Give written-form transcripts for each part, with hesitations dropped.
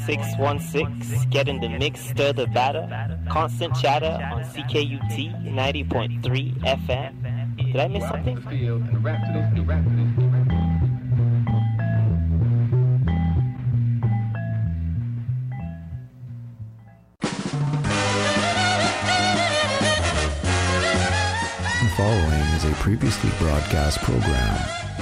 616. Get in the mix, stir the batter. Constant chatter on CKUT 90.3 FM. Did I miss something? The following is a previously broadcast program.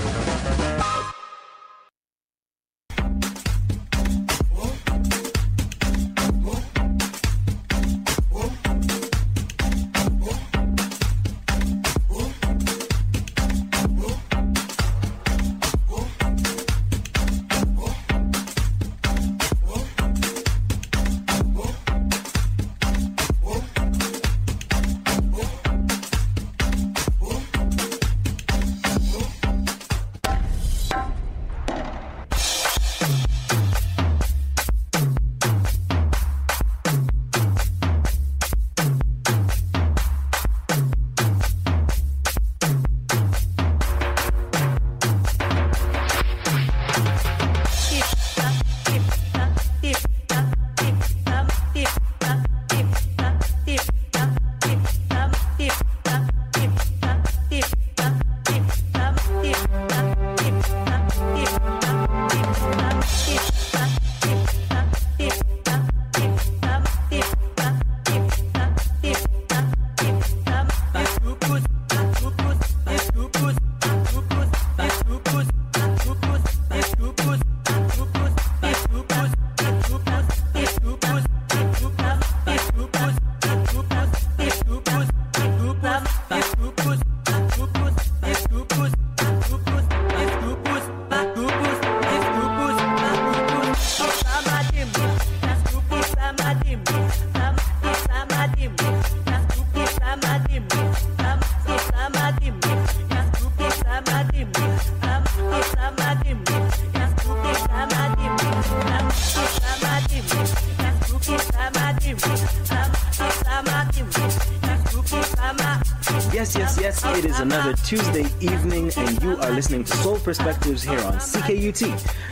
Yes, it is another Tuesday evening, and you are listening to Soul Perspectives here on CKUT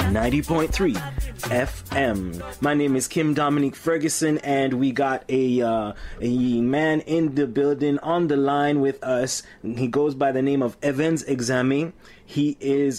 90.3 FM. My name is Kim Dominique Ferguson, and we got a man in the building on the line with us. He goes by the name of Evans Exame. He is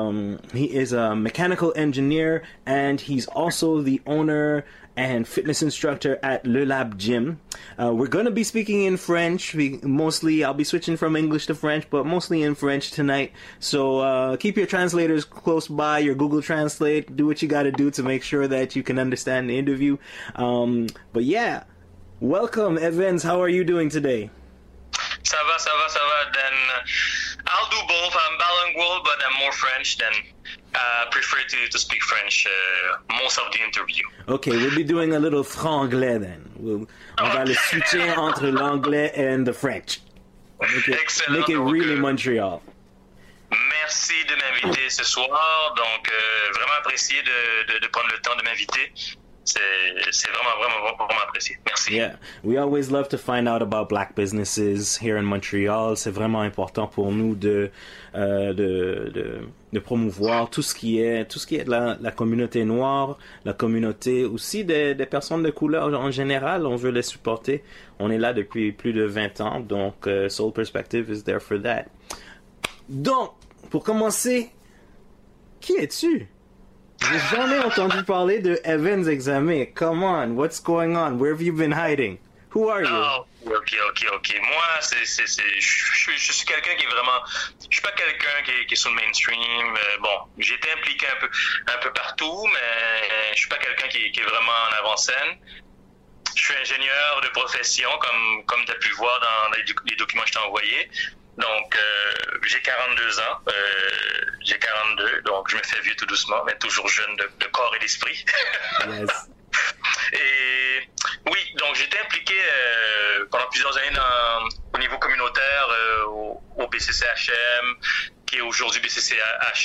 a mechanical engineer, and he's also the owner and fitness instructor at Le Lab Gym. We're going to be speaking in French. I'll be switching from English to French, but mostly in French tonight. So keep your translators close by, your Google Translate. Do what you got to do to make sure that you can understand the interview. But yeah, welcome, Evans. How are you doing today? Ça va. Then I'll do both. I'm bilingual, but I'm more French than prefer to speak French most of the interview. Okay, we'll be doing a little franglais then. On va le switcher entre l'anglais and the French. Make it really Montreal. Merci de m'inviter ce soir. Donc, vraiment apprécié de prendre le temps de m'inviter. C'est vraiment apprécié. Merci. Yeah, we always love to find out about black businesses here in Montreal. C'est vraiment important pour nous de promouvoir tout ce qui est de la communauté noire, la communauté aussi des personnes de couleur en général. On veut les supporter. On est là depuis plus de 20 ans, donc Soul Perspective is there for that. Donc, pour commencer, qui es-tu? J'ai jamais entendu parler de Evans Exame. Come on, what's going on? Where have you been hiding? Who are you? Oh, ok. Moi, je suis quelqu'un qui est vraiment... Je suis pas quelqu'un qui est sur le mainstream. Bon, j'ai été impliqué un peu partout, mais je suis pas quelqu'un qui est vraiment en avant-scène. Je suis ingénieur de profession, comme tu as pu voir dans les documents que je t'ai envoyés. Donc, j'ai 42 ans. J'ai 42, donc je me fais vieux tout doucement, mais toujours jeune de corps et d'esprit. Yes. Et oui, donc j'étais impliqué pendant plusieurs années au niveau communautaire au BCCHM, qui est aujourd'hui BCCM.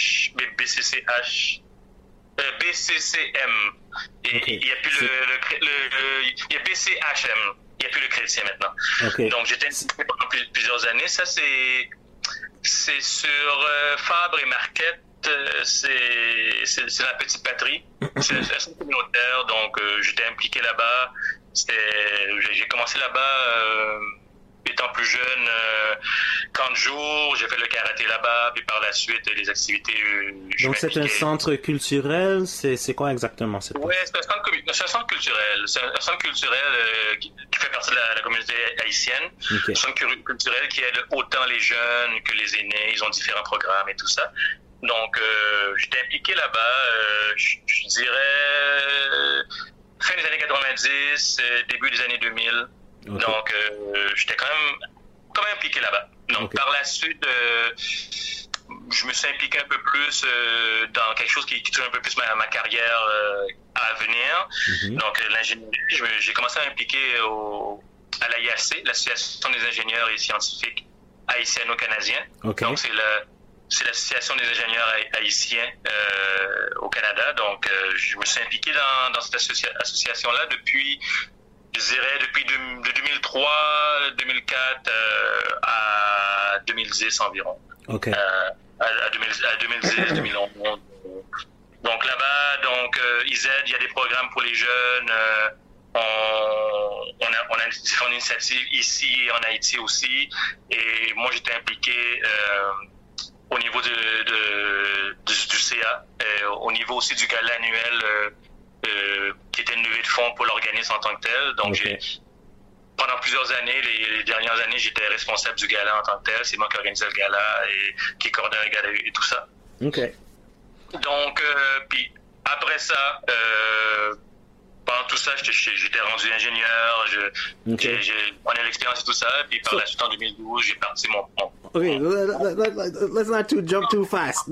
Et okay. Il y a plus il y a BCHM. Il n'y a plus le chrétien maintenant. Okay. Donc, j'étais impliqué pendant plusieurs années. Ça, c'est sur Fabre et Marquette. c'est la petite patrie. C'est l'association communautaire, donc j'étais impliqué là-bas. J'ai commencé là-bas étant plus jeune, 40 jours, j'ai fait le karaté là-bas, puis par la suite, les activités... Donc c'est un centre culturel, c'est quoi exactement cette Oui, c'est un centre culturel. C'est un centre culturel qui fait partie de la communauté haïtienne. Okay. Un centre culturel qui aide autant les jeunes que les aînés. Ils ont différents programmes et tout ça. Donc, j'étais impliqué là-bas, je dirais, fin des années 90, début des années 2000. Okay. Donc, j'étais quand même impliqué là-bas. Donc, okay. Par la suite, je me suis impliqué un peu plus dans quelque chose qui touche un peu plus ma carrière à venir. Mm-hmm. Donc, l'ingénierie, j'ai commencé à m'impliquer à l'AIAC, l'Association des ingénieurs et scientifiques haïtiano-canadiens. Okay. Donc, c'est l'Association des ingénieurs haïtiens au Canada. Donc, je me suis impliqué dans cette association-là depuis... Je dirais depuis de 2003, 2004 à 2010 environ. OK. À 2010, 2011. Donc là-bas, ils aident, il y a des programmes pour les jeunes. On a différentes initiatives ici en Haïti aussi. Et moi, j'étais impliqué au niveau du CA, au niveau aussi du gala annuel qui était une levée de fonds pour l'organisme en tant que tel. Donc, okay. Pendant plusieurs années, les dernières années, j'étais responsable du gala en tant que tel. C'est moi qui organisais le gala et qui coordonnait le gala et tout ça. OK. Donc, puis après ça, pendant tout ça, j'étais rendu ingénieur, j'ai pris l'expérience et tout ça, puis par la suite en 2012, j'ai parti mon... Okay, let's not jump too fast.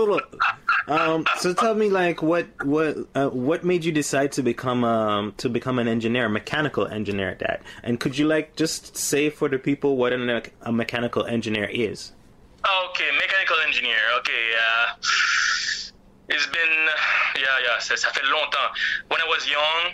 So tell me, like, what made you decide to become an engineer, a mechanical engineer at that? And could you just say for the people what a mechanical engineer is? Okay, mechanical engineer. Okay, it's been, ça fait longtemps. When I was young,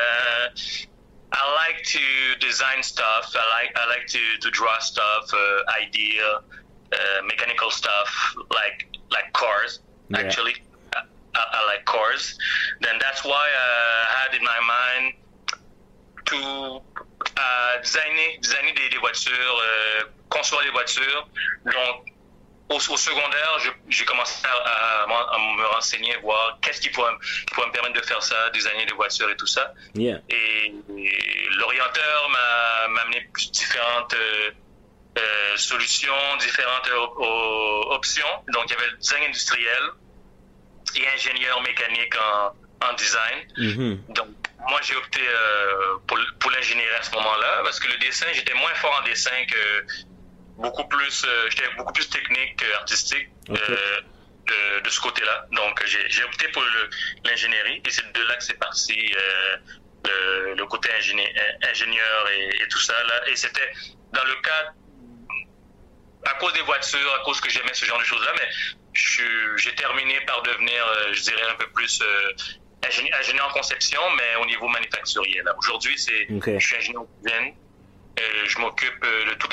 I like to design stuff. I like to draw stuff, idea, mechanical stuff, like cars. Yeah. Actually, I like cars. Then that's why I had in my mind to designer des voitures, concevoir des voitures. Donc, au secondaire, j'ai commencé à me renseigner, voir qu'est-ce qui pourrait me permettre de faire ça, designer des voitures et tout ça. Yeah. Et l'orienteur m'a amené différentes solutions, différentes options. Donc, il y avait le design industriel et ingénieur mécanique en design. Mm-hmm. Donc, moi, j'ai opté pour l'ingénierie à ce moment-là, parce que le dessin, j'étais moins fort en dessin que... j'étais beaucoup plus technique qu'artistique. Okay. De ce côté-là. Donc, j'ai opté pour l'ingénierie et c'est de là que c'est parti le côté ingénieur et tout ça. Là. Et c'était dans le cas, à cause des voitures, à cause que j'aimais ce genre de choses-là, mais j'ai terminé par devenir, je dirais, un peu plus ingénieur en conception, mais au niveau manufacturier. Là. Aujourd'hui, Okay. Je suis ingénieur en design. Je m'occupe de tout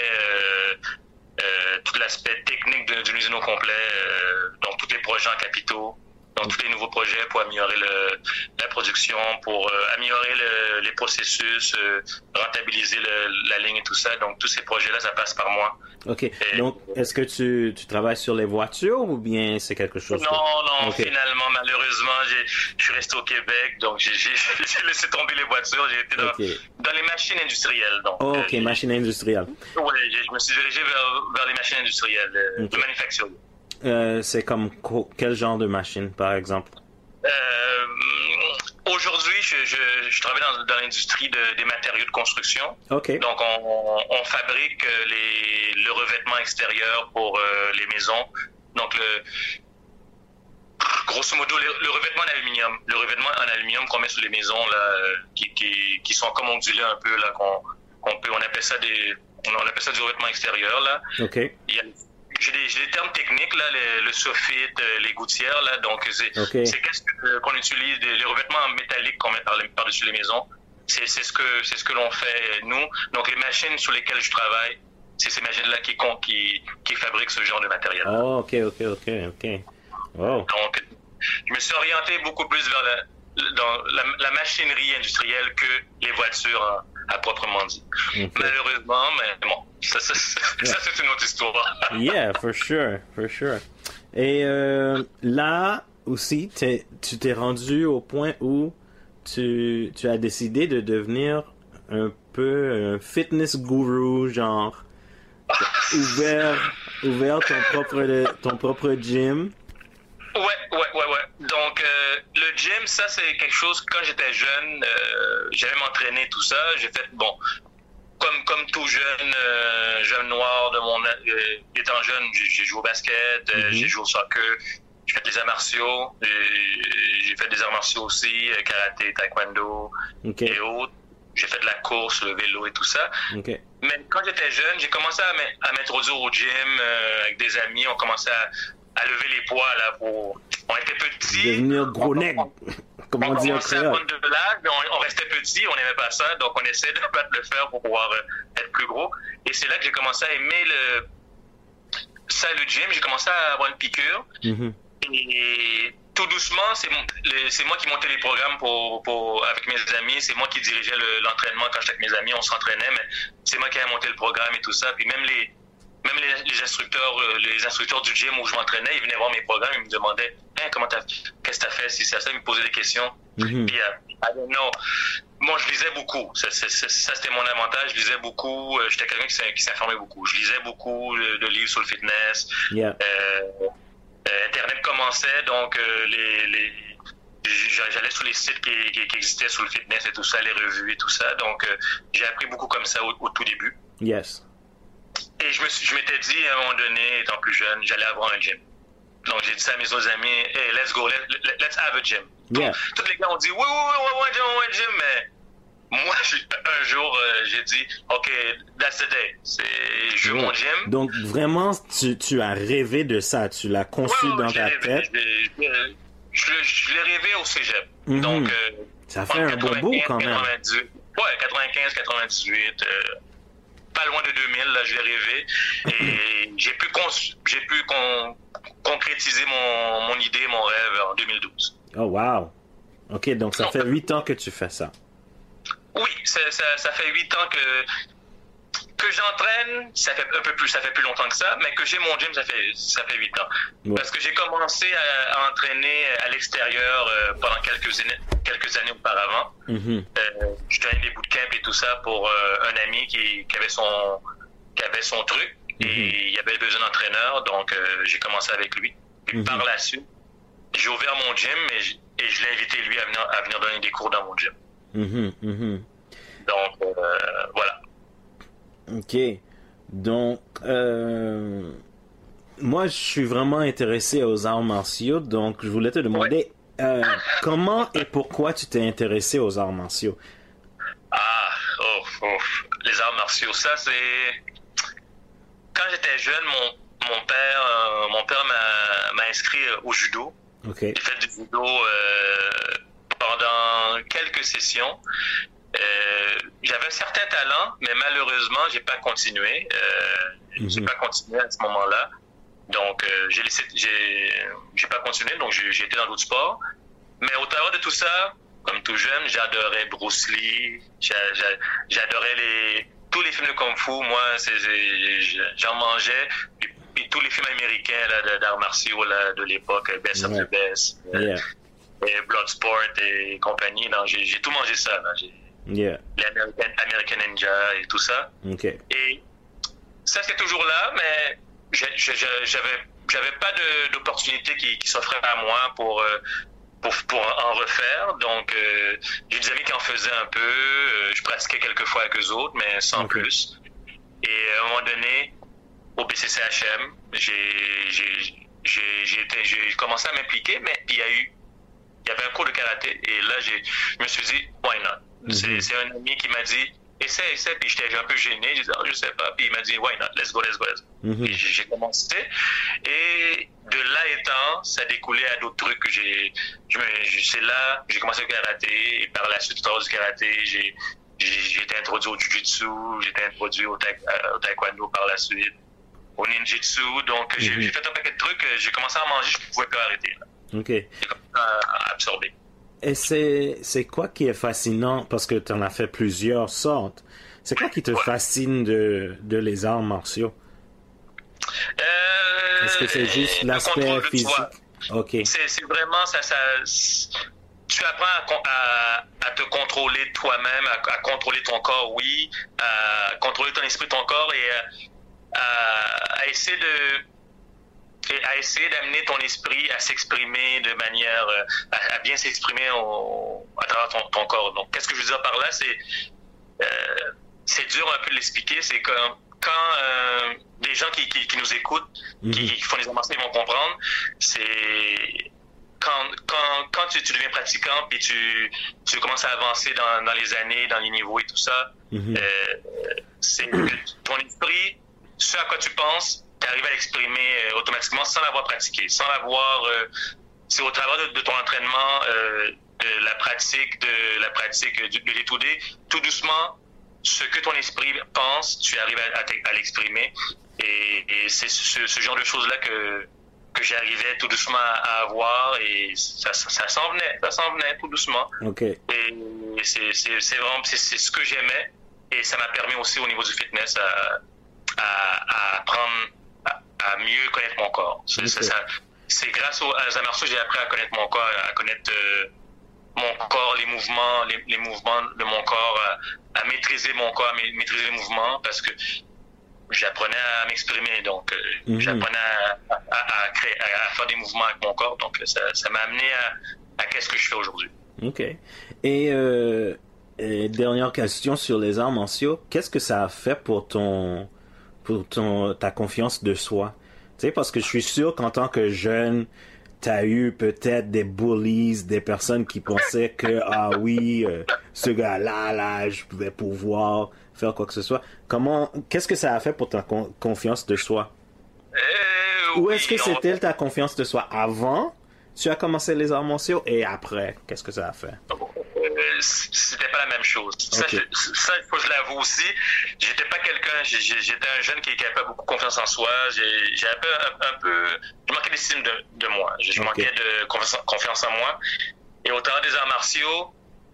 l'aspect technique d'une usine au complet, donc tous les projets en capitaux, donc tous les nouveaux projets pour améliorer la production, pour améliorer les processus, rentabiliser la ligne et tout ça. Donc tous ces projets-là, ça passe par moi. OK. Donc, est-ce que tu travailles sur les voitures ou bien c'est quelque chose... Non, okay. Finalement, malheureusement, je suis resté au Québec, donc j'ai laissé tomber les voitures, j'ai été dans les machines industrielles. Donc, OK, machines industrielles. Oui, je me suis dirigé vers les machines industrielles, de manufacture. C'est comme quel genre de machine, par exemple? Aujourd'hui, je travaille dans l'industrie des matériaux de construction. Okay. Donc, on fabrique le revêtement extérieur pour les maisons. Donc, grosso modo, le revêtement en aluminium. Le revêtement en aluminium qu'on met sur les maisons, là, qui sont comme ondulés un peu, là, on appelle ça on appelle ça du revêtement extérieur, là. OK. J'ai des termes techniques, là, le soffite, les gouttières, là, donc c'est qu'est-ce qu'on utilise, les revêtements métalliques qu'on met par-dessus les maisons, c'est ce que l'on fait, nous. Donc les machines sur lesquelles je travaille, c'est ces machines-là qui fabriquent ce genre de matériel. Oh, OK. Oh. Donc, je me suis orienté beaucoup plus vers la machinerie industrielle que les voitures à proprement dit. Okay. Malheureusement, mais bon, ça c'est une autre histoire. Yeah, for sure. Et là aussi, tu t'es rendu au point où tu as décidé de devenir un peu un fitness guru, genre ouvert ton propre gym. Ouais. Donc, le gym, ça, c'est quelque chose, quand j'étais jeune, j'allais m'entraîner, tout ça. J'ai fait, bon, comme tout jeune noir de mon étant jeune, j'ai joué au basket, j'ai joué au soccer, j'ai fait des arts martiaux, j'ai fait des arts martiaux aussi, karaté, taekwondo et autres. J'ai fait de la course, le vélo et tout ça. Okay. Mais quand j'étais jeune, j'ai commencé à m'introduire au gym avec des amis. On commençait à lever les poids là on était petits. Devenir gros nègre. Comme on dit en créole. On commençait à prendre de l'âge, mais on restait petits, on n'aimait pas ça, donc on essayait de battre le fer pour pouvoir être plus gros. Et c'est là que j'ai commencé à aimer le gym. J'ai commencé à avoir une piqûre. Et tout doucement, c'est moi qui montais les programmes avec mes amis. C'est moi qui dirigeais l'entraînement quand j'étais avec mes amis. On s'entraînait, mais c'est moi qui avais monté le programme et tout ça. Puis même les instructeurs du gym où je m'entraînais, ils venaient voir mes programmes, ils me demandaient qu'est-ce que t'as fait, si c'est ça, ils me posaient des questions. Puis, I don't know. Moi, je lisais beaucoup. Ça, c'était mon avantage. Je lisais beaucoup. J'étais quelqu'un qui s'informait beaucoup. Je lisais beaucoup de livres sur le fitness. Yeah. Internet commençait, donc j'allais sur les sites qui existaient sur le fitness et tout ça, les revues et tout ça. Donc, j'ai appris beaucoup comme ça au tout début. Yes. Et je m'étais dit, à un moment donné, étant plus jeune, j'allais avoir un gym. Donc, j'ai dit ça à mes autres amis, hey, let's go, let's have a gym. Yeah. Tous les gars ont dit, oui, un gym, mais moi, un jour, j'ai dit, OK, that's the day. Je veux mon gym. Donc, vraiment, tu as rêvé de ça, tu l'as conçu dans ta tête. Je l'ai rêvé au cégep. Donc, ça fait un bon bout quand même. 98, ouais, 95, 98, pas loin de 2000, là, je l'ai rêvé. Et j'ai pu concrétiser mon idée, mon rêve en 2012. Oh, wow. OK, donc ça fait 8 ans que tu fais ça. Oui, ça fait 8 ans que j'entraîne, ça fait plus longtemps que ça, mais que j'ai mon gym, ça fait 8 ans. Ouais. Parce que j'ai commencé à entraîner à l'extérieur pendant quelques années auparavant. Je donnais des bootcamps et tout ça pour un ami qui avait son truc et il avait besoin d'entraîneur, donc j'ai commencé avec lui. Puis par la suite, j'ai ouvert mon gym et je l'ai invité lui à venir donner des cours dans mon gym. Donc, voilà. OK. Donc, moi, je suis vraiment intéressé aux arts martiaux, donc je voulais te demander comment et pourquoi tu t'es intéressé aux arts martiaux? Les arts martiaux, ça, c'est... Quand j'étais jeune, mon père m'a inscrit au judo. Okay. J'ai fait du judo pendant quelques sessions. J'avais un certain talent, mais malheureusement, j'ai pas continué. J'ai pas continué à ce moment-là. Donc, j'ai pas continué, donc j'ai été dans d'autres sports. Mais au travers de tout ça, comme tout jeune, j'adorais Bruce Lee, j'adorais tous les films de Kung Fu. Moi, j'en mangeais. Puis tous les films américains là, d'arts martiaux là, de l'époque, Best of the Best, et Bloodsport et compagnie. Non, j'ai tout mangé ça. Là. Les American Ninja et tout ça. Okay. Et ça, c'est toujours là, mais j'avais pas d'opportunité qui s'offrait à moi pour en refaire. Donc, j'ai des amis qui en faisaient un peu. Je pratiquais quelques fois avec eux autres, mais sans plus. Et à un moment donné, au BCCHM, j'ai commencé à m'impliquer, mais puis il y avait un cours de karaté. Et là, je me suis dit, why not? C'est un ami qui m'a dit, essaie, puis j'étais un peu gêné, je disais, je sais pas, puis il m'a dit, why not, let's go. Et j'ai commencé, et de là étant, ça a découlé à d'autres trucs que c'est là, j'ai commencé le karaté, et par la suite, au travers du karaté, j'ai été introduit au jiu-jitsu, j'ai été introduit au taekwondo par la suite, au ninjutsu. Donc, j'ai fait un paquet de trucs. J'ai commencé à manger, je ne pouvais plus arrêter. Là. OK. J'ai commencé à absorber. Et c'est quoi qui est fascinant, parce que tu en as fait plusieurs sortes, c'est quoi qui te fascine de les arts martiaux? Est-ce que c'est juste l'aspect physique? OK. C'est vraiment ça. Tu apprends à te contrôler toi-même, à contrôler ton corps, oui, à contrôler ton esprit, ton corps, et à essayer d'amener ton esprit à s'exprimer de manière, à bien s'exprimer à travers ton corps. Donc, qu'est-ce que je veux dire par là? C'est dur un peu de l'expliquer. C'est quand des gens qui nous écoutent, qui font les arts martiaux, ils vont comprendre. C'est quand tu deviens pratiquant, puis tu commences à avancer dans les années, dans les niveaux et tout ça, c'est ton esprit, ce à quoi tu penses, tu arrives à l'exprimer automatiquement sans l'avoir pratiqué, sans l'avoir... c'est au travers de ton entraînement, de la pratique de l'étudier, tout doucement, ce que ton esprit pense, tu arrives à l'exprimer. Et c'est ce genre de choses-là que j'arrivais tout doucement à avoir, et ça s'en venait tout doucement. Okay. Et c'est vraiment ce que j'aimais, et ça m'a permis aussi au niveau du fitness à apprendre à mieux connaître mon corps. C'est grâce aux arts martiaux que j'ai appris à connaître mon corps, à connaître mon corps, les mouvements de mon corps, à maîtriser mon corps, à maîtriser les mouvements, parce que j'apprenais à m'exprimer, donc j'apprenais à faire des mouvements avec mon corps, donc ça m'a amené à qu'est-ce que je fais aujourd'hui. OK. Et dernière question sur les arts martiaux, qu'est-ce que ça a fait pour ta confiance de soi? Tu sais, parce que je suis sûr qu'en tant que jeune, t'as eu peut-être des bullies, des personnes qui pensaient que, ah oui, ce gars-là, je pouvais pouvoir faire quoi que ce soit. Qu'est-ce que ça a fait pour ta confiance de soi? Ou est-ce que c'était ta confiance de soi avant tu as commencé les arts martiaux, et après, qu'est-ce que ça a fait? C'était pas la même chose. Okay. Ça, il faut que je l'avoue aussi. J'étais pas quelqu'un, j'étais un jeune qui n'avait pas beaucoup confiance en soi. J'avais un peu, je manquais d'estime de moi. Je manquais de confiance en moi. Et au travers des arts martiaux,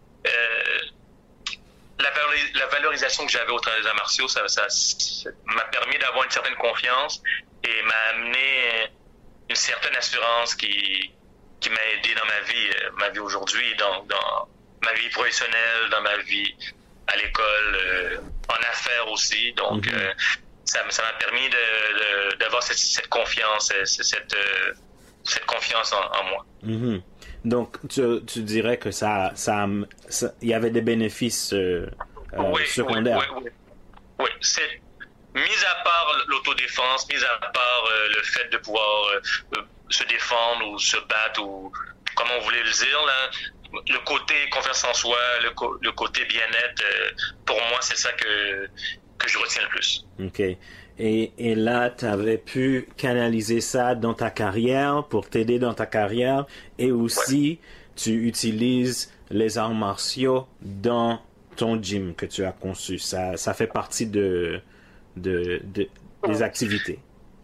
la valorisation que j'avais au travers des arts martiaux, ça m'a permis d'avoir une certaine confiance et m'a amené une certaine assurance qui m'a aidé dans ma vie aujourd'hui, dans ma vie professionnelle, dans ma vie à l'école, en affaires aussi. Donc, ça m'a permis d'avoir cette confiance, cette confiance en moi. Mm-hmm. Donc, tu dirais que il y avait des bénéfices secondaires. Oui. C'est mis à part l'autodéfense, mis à part le fait de pouvoir se défendre ou se battre, ou comme on voulait le dire, là, le côté confiance en soi, le côté bien-être, pour moi, c'est ça que je retiens le plus. OK. Et là, tu avais pu canaliser ça dans ta carrière, pour t'aider dans ta carrière, et aussi, tu utilises les arts martiaux dans ton gym que tu as conçu. Ça fait partie des activités.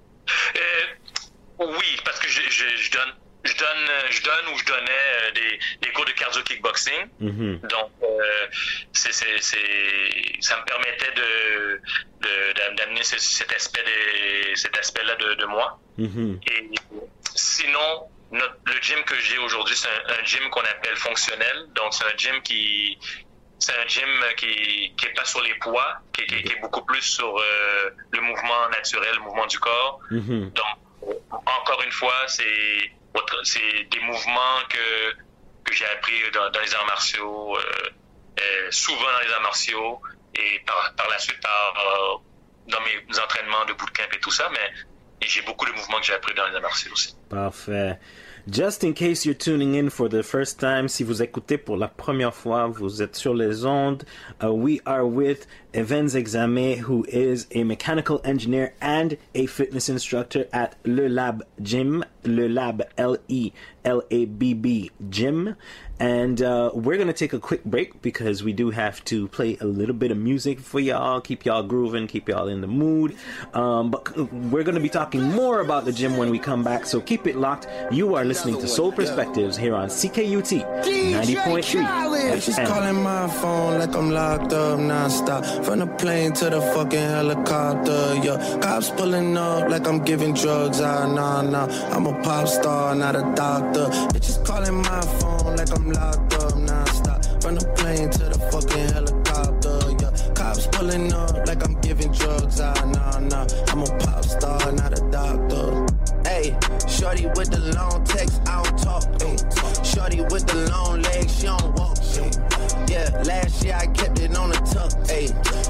Oui, parce que je donnais des cours de cardio kickboxing. Donc, ça me permettait d'amener cet aspect-là de moi. Et sinon, le gym que j'ai aujourd'hui, c'est un gym qu'on appelle fonctionnel. Donc, c'est un gym qui est pas sur les poids, qui est beaucoup plus sur le mouvement naturel, le mouvement du corps. Donc, encore une fois, c'est des mouvements que j'ai appris dans les arts martiaux, souvent dans les arts martiaux, et par la suite dans mes entraînements de bootcamp et tout ça, mais j'ai beaucoup de mouvements que j'ai appris dans les arts martiaux aussi. Parfait. Just in case you're tuning in for the first time, si vous écoutez pour la première fois, vous êtes sur les ondes. We are with Evans Exame, who is a mechanical engineer and a fitness instructor at Le Lab Gym, Le Lab, L-E-L-A-B-B Gym. And we're going to take a quick break because we do have to play a little bit of music for y'all, keep y'all grooving, keep y'all in the mood. But we're going to be talking more about the gym when we come back, so keep it locked. You are listening to Soul Perspectives here on CKUT 90.3 She's FM. calling my phone like I'm locked up non-stop. From the plane to the fucking helicopter, yeah. Cops pulling up like I'm giving drugs, nah. I'm a pop star, not a doctor. Bitches calling my phone like I'm locked up non-stop. From the plane to the fucking helicopter, yeah. Cops pulling up like I'm giving drugs, nah. I'm a pop star, not a doctor. Hey, shorty with the long text, I don't talk. Ay. Shorty with the long legs, she don't walk. Yeah, last year I kept it on the tuck. Ay.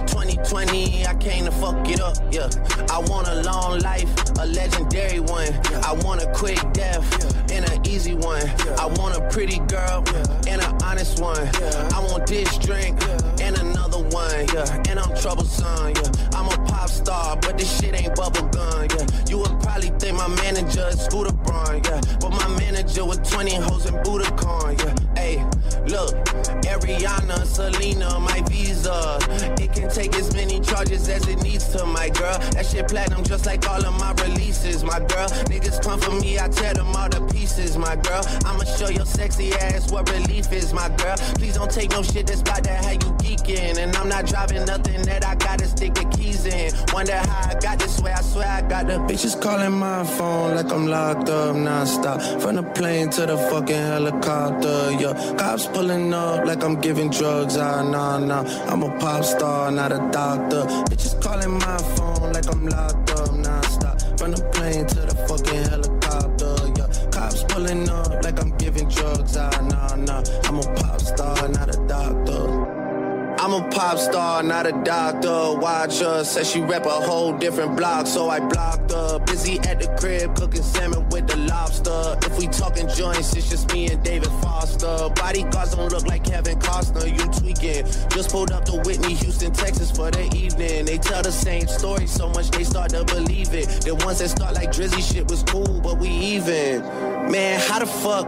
2020, I came to fuck it up. Yeah, I want a long life, a legendary one. I want a quick death and an easy one. I want a pretty girl and an honest one. I want this drink and another one. Yeah, and I'm troublesome. Yeah, I'm a pop star, but this shit ain't bubble gum. Yeah, you would probably think my manager is Scooter Braun. Yeah, but my manager with 20 hoes and Budokan. Yeah, hey, look, Ariana, Selena, my visa. It can take as many charges as it needs to, my girl. That shit platinum just like all of my releases, my girl. Niggas come for me, I tear them all to pieces, my girl. I'ma show your sexy ass what relief is, my girl. Please don't take no shit that's about that how you geeking. And I'm not driving nothing that I gotta stick the keys in. Wonder how I got this way, I swear I got the bitches calling my phone like I'm locked up non-stop. From the plane to the fucking helicopter, yeah. Cops pulling up like I'm giving drugs, nah. I'm a pop star, not a doctor. Bitches calling my phone like I'm locked up non-stop. From the plane to the fucking helicopter, yeah. Cops pulling up like I'm giving drugs, nah. I'm a pop star, not a doctor. I'm a pop star, not a doctor. Watch her, said she rep a whole different block, so I blocked her. Busy at the crib, cooking salmon with the lobster. If we talking joints, it's just me and David Foster. Bodyguards don't look like Kevin Costner, you tweaking. Just pulled up to Whitney, Houston, Texas for the evening. They tell the same story so much they start to believe it. The ones that start like Drizzy shit was cool, but we even. Man, how the fuck?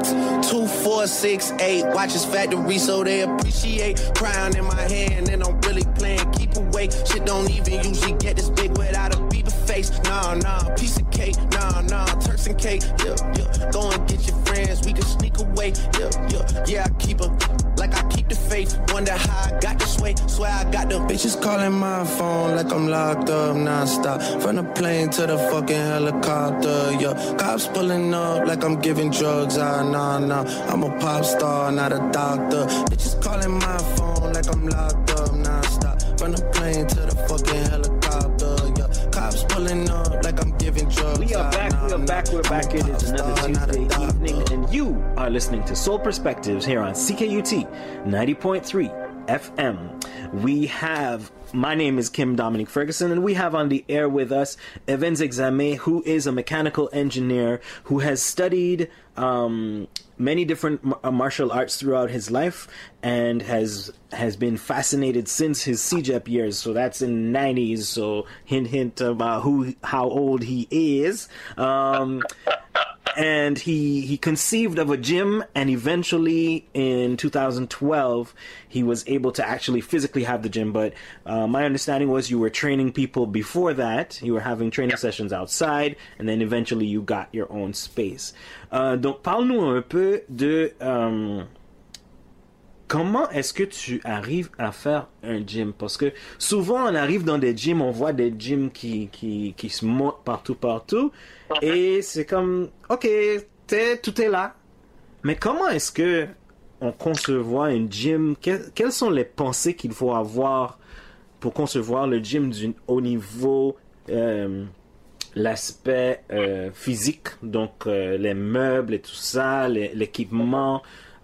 2, 4, 6, 8 watches factory so they appreciate. Crown in my hand and I'm really playing keep away. Shit don't even usually get this big without a Bieber face. Nah, piece of cake. Nah, Turks and cake. Yeah. Go and get your friends, we can sneak away. Yeah, I keep her like I keep the faith. Wonder how I got this way. Swear I got the bitches calling my phone like I'm locked up non-stop. From the plane to the fucking helicopter, yeah. Cops pulling up like I'm giving drugs, nah. I'm a pop star, not a doctor. Bitches calling my phone like I'm locked up non-stop. From the plane to the fucking helicopter, yeah. Cops pulling up like I'm giving drugs. We are back. It is another Tuesday evening, and you are listening to Soul Perspectives here on CKUT 90.3 FM. My name is Kim Dominic Ferguson, and we have on the air with us Evans Exame, who is a mechanical engineer who has studied many different martial arts throughout his life and has been fascinated since his CJEP years. So that's in the 90s. So hint about how old he is. And he conceived of a gym, and eventually in 2012 he was able to actually physically have the gym. But my understanding was you were training people before that. You were having training sessions outside, and then eventually you got your own space. Donc parle-nous un peu de comment est-ce que tu arrives à faire un gym? Parce que souvent on arrive dans des gyms, on voit des gyms qui se montent partout. Et c'est comme, ok, tout est là. Mais comment est-ce que on concevoir une gym? Quelles sont les pensées qu'il faut avoir pour concevoir le gym au niveau l'aspect physique, donc les meubles et tout ça, l'équipement,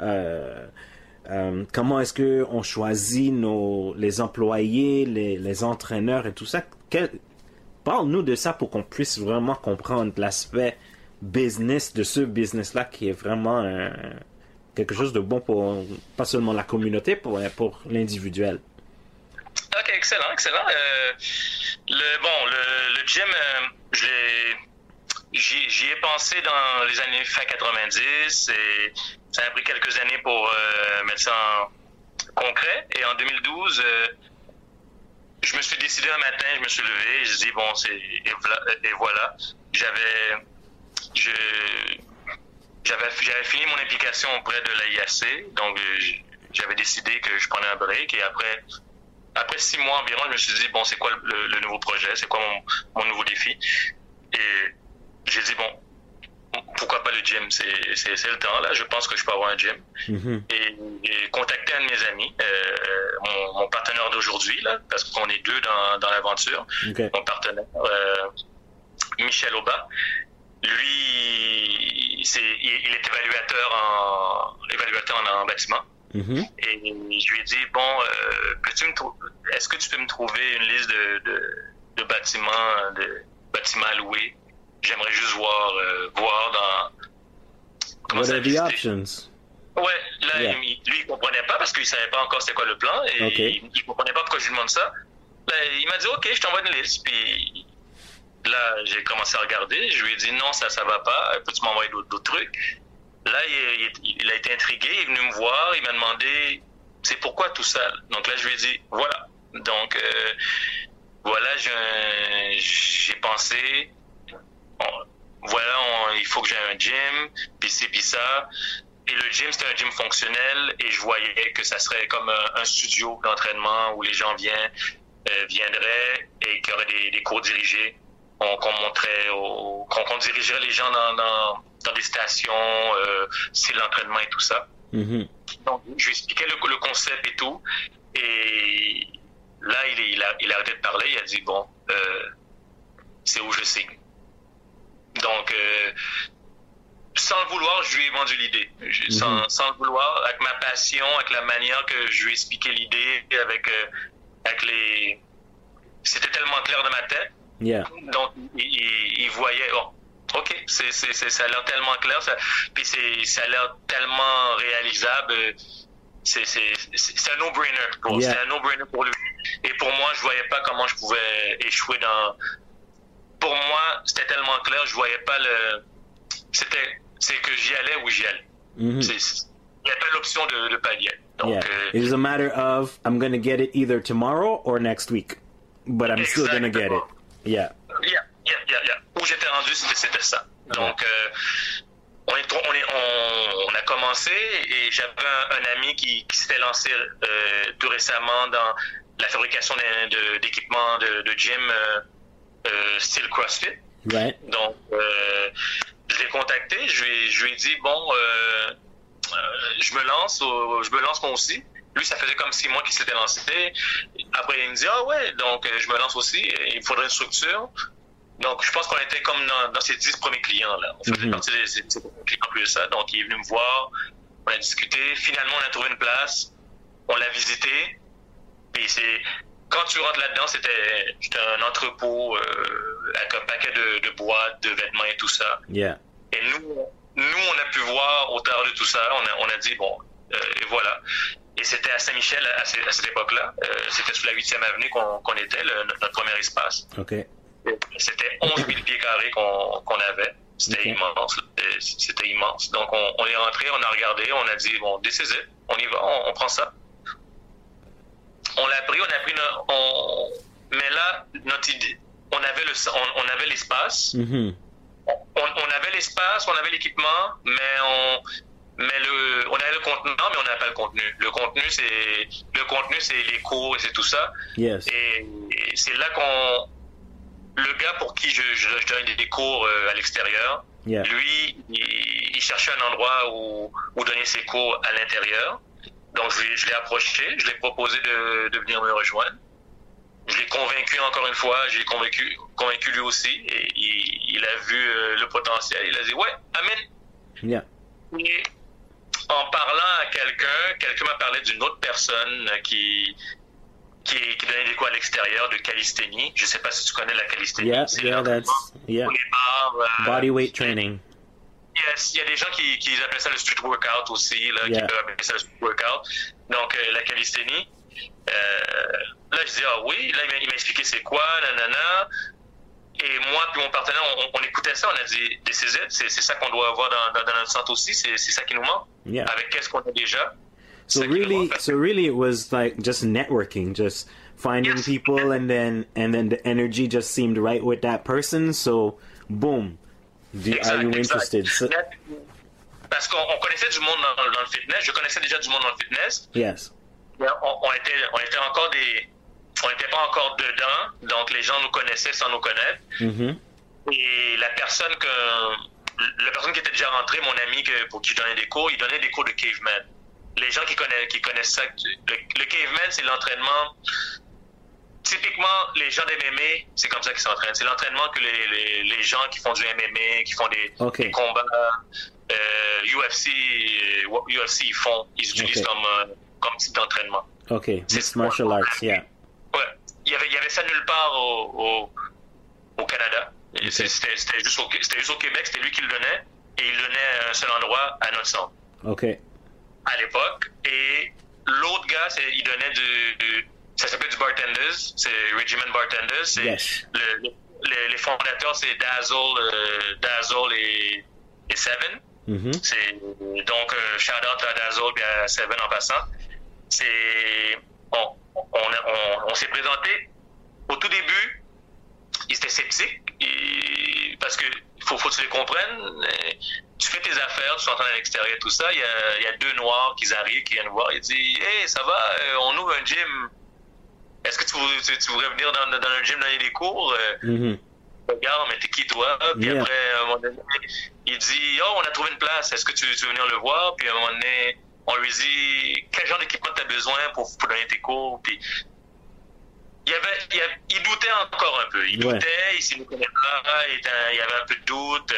comment est-ce que on choisit les employés, les entraîneurs et tout ça? Parle-nous de ça pour qu'on puisse vraiment comprendre l'aspect business de ce business-là qui est vraiment quelque chose de bon pour pas seulement la communauté, pour l'individuel. Ok, excellent. Le gym, j'y ai pensé dans les années fin 90 et ça a pris quelques années pour mettre ça en concret. Et en 2012, je me suis décidé un matin, je me suis levé, je dis bon, et voilà. J'avais fini mon implication auprès de l'AIAC, donc j'avais décidé que je prenais un break et après 6 mois environ, je me suis dit bon, c'est quoi le nouveau projet, c'est quoi mon nouveau défi, et j'ai dit bon, pourquoi pas le gym, c'est le temps là, je pense que je peux avoir un gym. Et j'ai contacté un de mes amis, mon partenaire d'aujourd'hui là, parce qu'on est deux dans l'aventure. Mon partenaire Michel Aubin, lui il est évaluateur en bâtiment. Et je lui ai dit bon, est-ce que tu peux me trouver une liste de bâtiments à louer? J'aimerais juste voir comment What ça are the options? Ouais, là, lui, il comprenait pas parce qu'il savait pas encore c'était quoi le plan et il comprenait pas pourquoi je lui demande ça. Là, il m'a dit, OK, je t'envoie une liste. Puis là, j'ai commencé à regarder. Je lui ai dit, non, ça va pas. Peux-tu m'envoyer d'autres trucs? Là, il a été intrigué. Il est venu me voir. Il m'a demandé, c'est pourquoi tout ça? Donc là, je lui ai dit, voilà. Donc, voilà, j'ai pensé... il faut que j'ai un gym, puis ci, puis ça. Et le gym, c'était un gym fonctionnel et je voyais que ça serait comme un studio d'entraînement où les gens viendraient et qu'il y aurait des cours dirigés, qu'on dirigerait les gens dans des stations, c'est l'entraînement et tout ça. Donc, je lui expliquais le concept et tout. Et là, il a arrêté de parler, il a dit, bon, c'est où je signe. Donc, sans le vouloir, je lui ai vendu l'idée. Sans le vouloir, avec ma passion, avec la manière que je lui ai expliqué l'idée, avec les... C'était tellement clair dans ma tête. Donc, il voyait, oh, OK, ça a l'air tellement clair, puis ça a l'air tellement réalisable. C'est un no-brainer. C'est un no-brainer pour lui. Et pour moi, je voyais pas comment je pouvais échouer dans... Pour moi, c'était tellement clair, je voyais pas c'est que j'y allais ou j'y allais. Il n'y a pas l'option de pas y aller. Donc, it was a matter of I'm going to get it either tomorrow or next week, but I'm still going to get it. Yeah. Où j'étais rendu, c'était ça. Donc, on a commencé et j'avais un ami qui s'était lancé tout récemment dans la fabrication d'équipements de gym. Style CrossFit. Right. Donc, je l'ai contacté, je lui ai dit, bon, je me lance moi aussi. Lui, ça faisait comme 6 mois qu'il s'était lancé. Après, il me dit, ah ouais, donc je me lance aussi, il faudrait une structure. Donc, je pense qu'on était comme dans ses 10 premiers clients, là. On faisait partie des clients plus de ça. Donc, il est venu me voir, on a discuté, finalement, on a trouvé une place, on l'a visité, et quand tu rentres là-dedans, c'était un entrepôt avec un paquet de boîtes, de vêtements et tout ça. Yeah. Et nous, on a pu voir au travers de tout ça. On a dit, bon, et voilà. Et c'était à Saint-Michel à cette époque-là. C'était sur la 8e avenue qu'on était, notre premier espace. Okay. C'était 11 000 pieds carrés qu'on avait. C'était immense. C'était immense. Donc, on est rentré, on a regardé, on a dit, bon, this is it. On y va, on prend ça. On l'a pris, mais là, notre idée, on avait l'espace. On avait l'espace, on avait l'équipement, mais on avait le contenant, mais on n'avait pas le contenu. Le contenu, c'est les cours et c'est tout ça. Yes. Et c'est là le gars pour qui je donne des cours à l'extérieur, lui, il cherchait un endroit où donner ses cours à l'intérieur. Donc, je l'ai approché, je l'ai proposé de venir me rejoindre. Je l'ai convaincu encore une fois, j'ai convaincu lui aussi. Et il a vu le potentiel. Il a dit, ouais, amen. Et en parlant à quelqu'un m'a parlé d'une autre personne qui donnait des cours à l'extérieur de calisthénie. Je ne sais pas si tu connais la calisthénie. Bodyweight training. Yes, il y a des gens qui appellent ça le street workout aussi, là, qui peuvent appeler ça le street workout. Donc, la calisthénie. Là, je dis, ah oui. Là, il m'a expliqué c'est quoi, nanana. Et moi puis mon partenaire, on écoutait ça, on a dit, this is it, c'est ça qu'on doit avoir dans notre centre aussi, c'est ça qui nous manque. Yeah. Avec qu'est-ce qu'on a déjà. So really it was like just networking, just finding Yes. people, and then the energy just seemed right with that person. So boom, are you interested? So, Parce qu'on connaissait du monde dans le fitness, je connaissais déjà du monde dans le fitness. yes. On était encore on n'était pas encore dedans, donc les gens nous connaissaient sans nous connaître. Mm-hmm. Et la personne qui était déjà rentrée, mon ami pour qui je donnais des cours, il donnait des cours de caveman. Les gens qui connaissent ça, le caveman, c'est l'entraînement. Typiquement, les gens d'MMA, c'est comme ça qu'ils s'entraînent. C'est l'entraînement que les gens qui font du MMA, qui font des combats UFC, ils font. Ils utilisent comme type d'entraînement. OK, mixed martial arts, yeah. Ouais, il y avait ça nulle part au Canada. Okay. C'était juste au Québec, c'était lui qui le donnait, et il le donnait à un seul endroit, à notre centre. OK. À l'époque. Et l'autre gars, il donnait ça s'appelle du Bartenders, c'est Regiment Bartenders. C'est yes. Les fondateurs, c'est Dazzle et Seven. Mm-hmm. Donc, shout out à Dazzle et à Seven en passant. On s'est présenté au tout début, ils étaient sceptiques parce que faut que tu les comprennes. Tu fais tes affaires, tu t'entends à l'extérieur, tout ça. Il y a deux noirs qui arrivent, qui viennent voir. Ils disent, hey, ça va, on ouvre un gym. Est-ce que tu voudrais venir dans le gym donner des cours? Mm-hmm. Regarde, mais t'es qui toi? Puis Yeah. après, à un moment donné, il dit, oh, on a trouvé une place. Est-ce que tu veux venir le voir? Puis à un moment donné, on lui dit quel genre d'équipement tu as besoin pour donner tes cours. Puis il doutait encore un peu. Il doutait, il s'y connaissait pas, il y avait un peu de doute.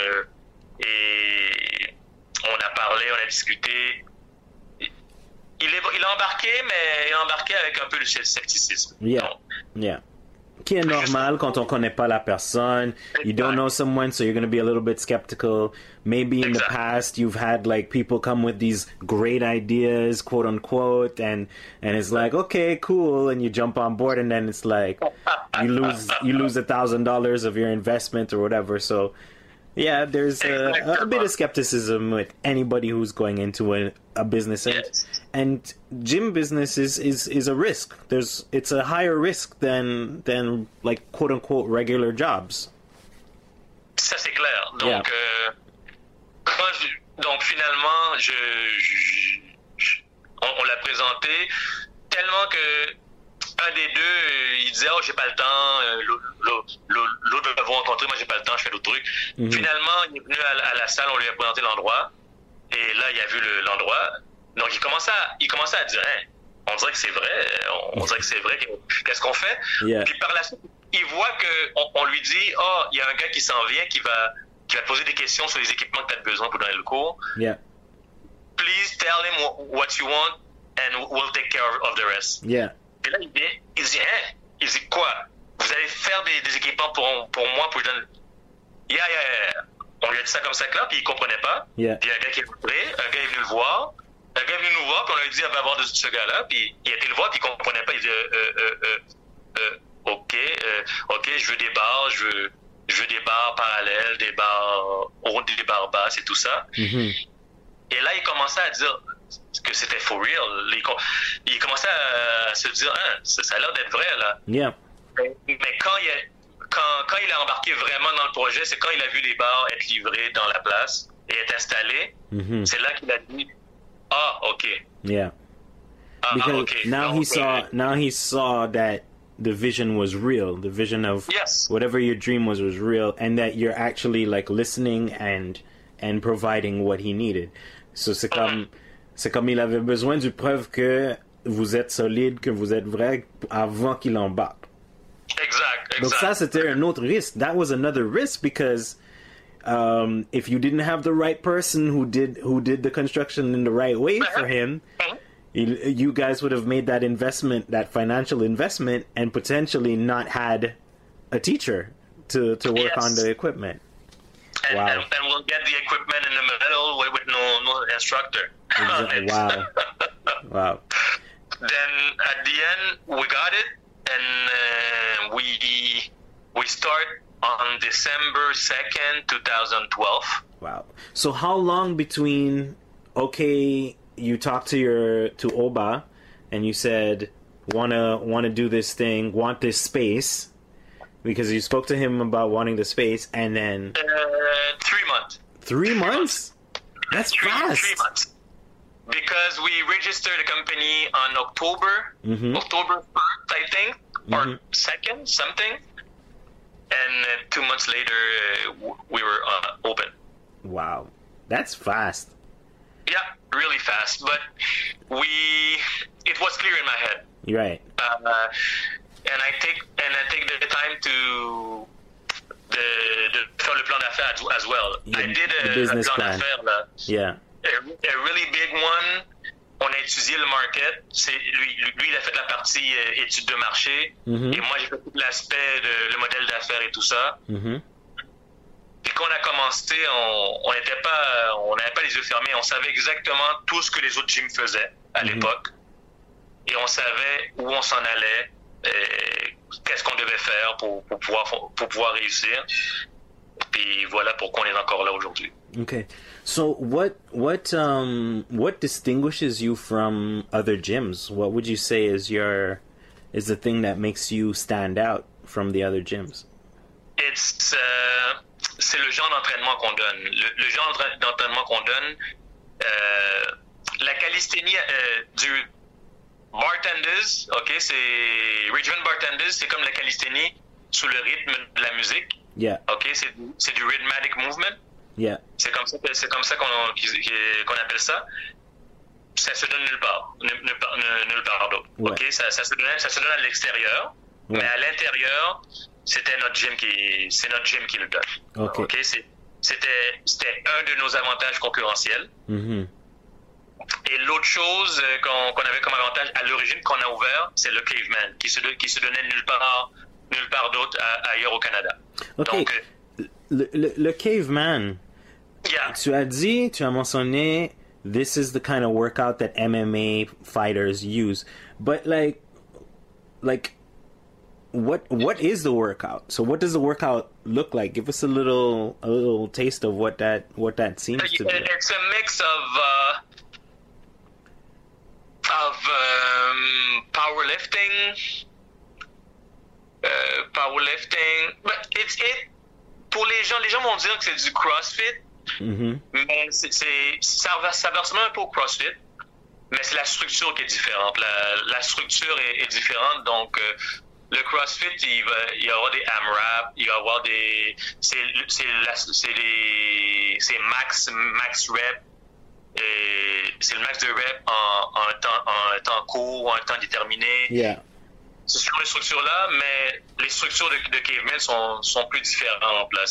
Et on a parlé, on a discuté. Il a embarqué, mais il a embarqué avec un peu de scepticisme. Yeah, Donc, yeah. Qui est normal quand on connaît pas la personne. You don't know someone, so you're going to be a little bit skeptical. Maybe in the past you've had like people come with these great ideas, quote unquote, and it's like, okay, cool, and you jump on board, and then it's like you lose $1,000 of your investment or whatever. So yeah, there's a bit of skepticism with anybody who's going into a business, and gym business is a risk. It's a higher risk than like quote unquote regular jobs. Ça c'est clair. Donc donc finalement on l'a présenté tellement que un des deux, il disait « Oh, j'ai pas le temps. » L'autre va vous rencontrer, moi j'ai pas le temps, je fais d'autres trucs. Mm-hmm. Finalement, il est venu à la salle, on lui a présenté l'endroit. Et là, il a vu l'endroit. Donc, il commençait à dire hey, on dirait que c'est vrai. On dirait que c'est vrai. Qu'est-ce qu'on fait? Yeah. Puis par la suite, il voit qu'on lui dit « Oh, il y a un gars qui s'en vient qui va te poser des questions sur les équipements que tu as besoin pour donner le cours. Yeah. Please tell him what you want and we'll take care of the rest. » Yeah. Et là, il dit, hein? Il dit, quoi? Vous allez faire des équipements pour moi, pour que je donne... Yeah. On lui a dit ça comme ça, là, puis il comprenait pas. Yeah. Puis un gars qui est rentré, un gars est venu le voir. Un gars est venu nous voir, puis on lui a dit, on va avoir de ce gars-là. Puis il a été le voir, puis il comprenait pas. Il dit, OK, je veux des barres, je veux des barres parallèles, des barres hautes, des barres basses et tout ça. Mm-hmm. Et là, il commençait à dire que c'était for real. Il commençait à se dire, ça a l'air d'être vrai, là. Yeah. Mais quand il a embarqué vraiment dans le projet, c'est quand il a vu les barres être livrées dans la place et être installées. Mm-hmm. C'est là qu'il a dit, OK. Yeah. Because okay. Now he saw that the vision was real. The vision of whatever your dream was real, and that you're actually like listening and providing what he needed. So c'est comme il avait besoin du preuve que vous êtes solide, que vous êtes vrai avant qu'il embarque. Exact. Donc ça c'était un autre risque. That was another risk because if you didn't have the right person who did the construction in the right way for him, you guys would have made that investment, that financial investment, and potentially not had a teacher to work on the equipment. And we'll get the equipment in the middle with no instructor. Exactly. Wow. then at the end we got it, and we start on December 2nd, 2012. Wow. So how long between you talked to Oba and you said wanna do this thing, want this space, because you spoke to him about wanting the space, and then 3 months. 3 months? That's fast. 3 months. Because we registered the company on October 1st, I think, or 2nd, something. And 2 months later, we were open. Wow. That's fast. Yeah, really fast. But it was clear in my head. You're right. And I take the time to faire le plan d'affaires as well. Yeah, I did the a business plan plan. d'affaires là. Yeah. A really big one. On a étudié le market. Lui, il a fait la partie étude de marché. Et moi, j'ai fait tout l'aspect le modèle d'affaires et tout ça. Puis quand on a commencé, on n'avait pas les yeux fermés. On savait exactement tout ce que les autres gyms faisaient à l'époque. Et on savait où on s'en allait, qu'est-ce qu'on devait faire pour pouvoir réussir. Puis voilà pourquoi on est encore là aujourd'hui. Okay. So what distinguishes you from other gyms? What would you say is the thing that makes you stand out from the other gyms? C'est le genre d'entraînement qu'on donne. Le genre d'entraînement qu'on donne, la calisthénie du bartenders, ok, c'est Richmond bartenders, c'est comme la calisthénie sous le rythme de la musique. Yeah. Ok, c'est du rhythmic movement. Yeah. C'est comme ça qu'on appelle ça. Ça se donne nulle part d'autre. Ouais. Ok, ça se donne à l'extérieur, Ouais. mais à l'intérieur, c'est notre gym qui le donne. Ok. Ok, c'était un de nos avantages concurrentiels. Et l'autre chose qu'on avait comme avantage à l'origine qu'on a ouvert, c'est le Caveman, qui se donnait nulle part d'autre ailleurs au Canada. Ok. Donc, le Caveman. yeah. Tu as mentionné, this is the kind of workout that MMA fighters use. But like, what is the workout? So what does the workout look like? Give us a little taste of what that seems to be. It's a mix of powerlifting, but pour les gens vont dire que c'est du CrossFit, mais ça ressemble un peu au CrossFit, mais c'est la structure qui est différente. La structure est différente, donc le CrossFit, il va y avoir des AMRAP, il va y avoir c'est max rep. C'est le max de rep en un temps court ou en un temps déterminé. Yeah. C'est sur les structures-là, mais les structures de Caveman sont plus différentes. Là.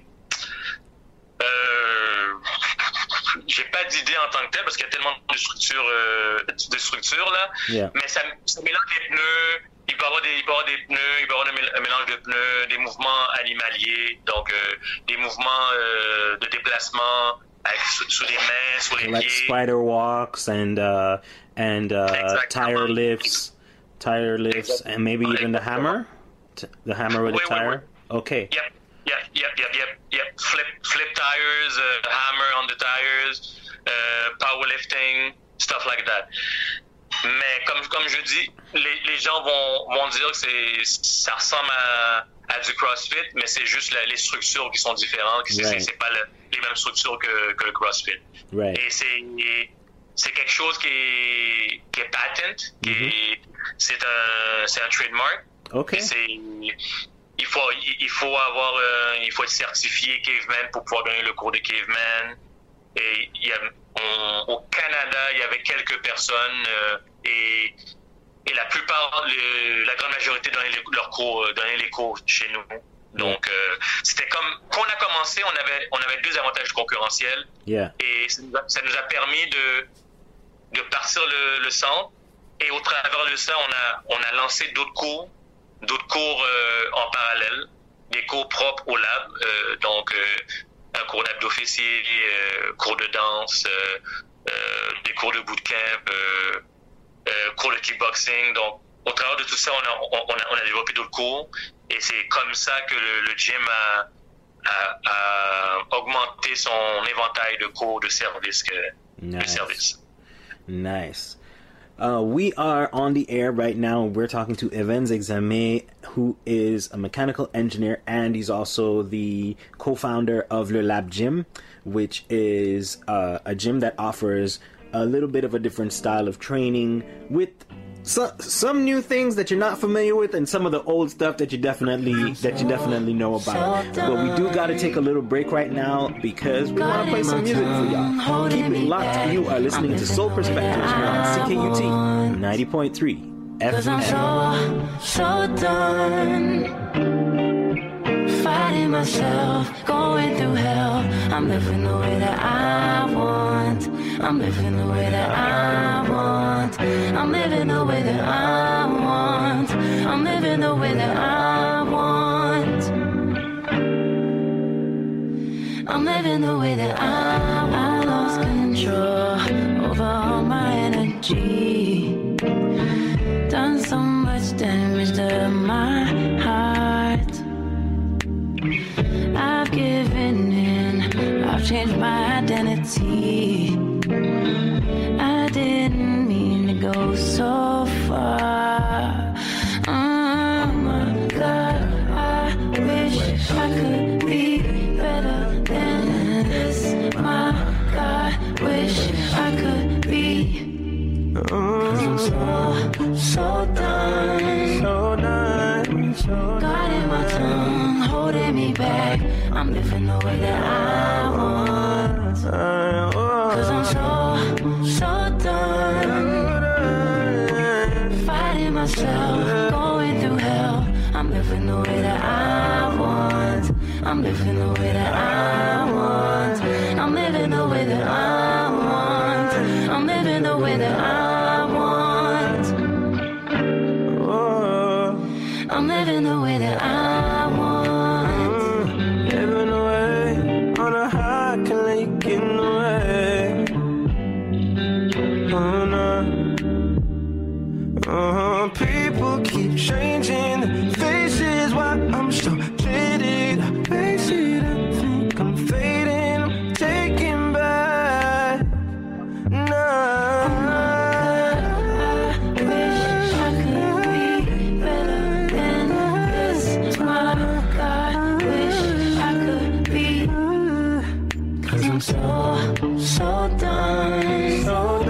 J'ai pas d'idée en tant que tel parce qu'il y a tellement de structures là. Yeah. Mais ça mélange les pneus. Il peut y avoir des pneus, il peut y avoir un mélange de pneus, des mouvements animaliers, donc des mouvements de déplacement sous les mains, sur les Like pieds. spider walks and tire lifts, Exactement. and maybe even the hammer, the hammer with a Oui, tire. oui. Okay. Yep. Flip tires, hammer on the tires, powerlifting, stuff like that. Mais comme je dis, les gens vont dire que ça ressemble à du CrossFit, mais c'est juste les structures qui sont différentes. Right. C'est pas les mêmes structures que le CrossFit. Right. Et c'est quelque chose qui est patent, c'est un trademark. Okay. Il faut être certifié Caveman pour pouvoir donner le cours de Caveman. Et au Canada, il y avait quelques personnes et la plupart, la grande majorité donnaient les cours chez nous. Donc, c'était comme quand on a commencé, on avait deux avantages concurrentiels. Yeah. Et ça nous a permis de partir le centre. Et au travers de ça, on a lancé d'autres cours en parallèle, des cours propres au lab. Donc, un cours d'abdos fessiers, cours de danse, des cours de bootcamp, cours de kickboxing. Donc, au travers de tout ça, on a développé d'autres cours. Et c'est comme ça que le gym a augmenté son éventail de cours de service. Nice. We are on the air right now. We're talking to Evans Exame, who is a mechanical engineer, and he's also the co-founder of Le Lab Gym, which is a gym that offers a little bit of a different style of training with some new things that you're not familiar with, and some of the old stuff that you definitely know about. But we do got to take a little break right now because we want to play some music for y'all. Keep it locked. You are listening to Soul Perspectives here on CKUT 90.3 FM. So done fighting myself, going through hell. I'm living the way that I want. I'm living the way that I want. I'm living the way that I want. I'm living the way that I want. I'm living the way that I lost control over all my energy. Done so much damage to my heart. I've given in, I've changed my identity. I didn't mean to go so far. Oh my God, I wish I could be better than this. My God, wish I could be. 'Cause I'm so done. God in my tongue, holding me back. I'm living the way that I want. 'Cause I'm so done fighting myself, going through hell. I'm living the way that I want. I'm living the way that I want. I'm living the way that I want. I'm living the way that I want. I'm living the way that I want. Living away on a high, can let you get away. People keep changing their faces while I'm so jaded. I face it, I think I'm fading. I'm taking back. So done.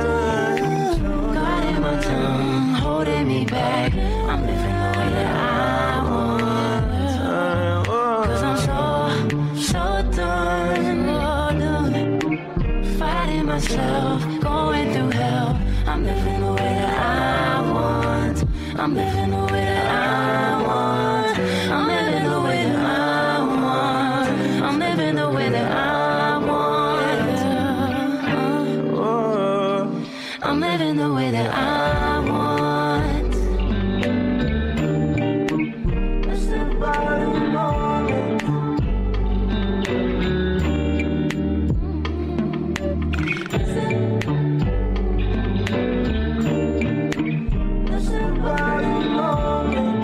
God in my tongue, holding me back. I'm living the way that I want. 'Cause I'm so done fighting myself, going through hell. I'm living the way that I want. I'm living the way that I want. I'm living the way that I want. I'm living the way that I want. I'm living the way that I want. It's about a moment. It's about a moment.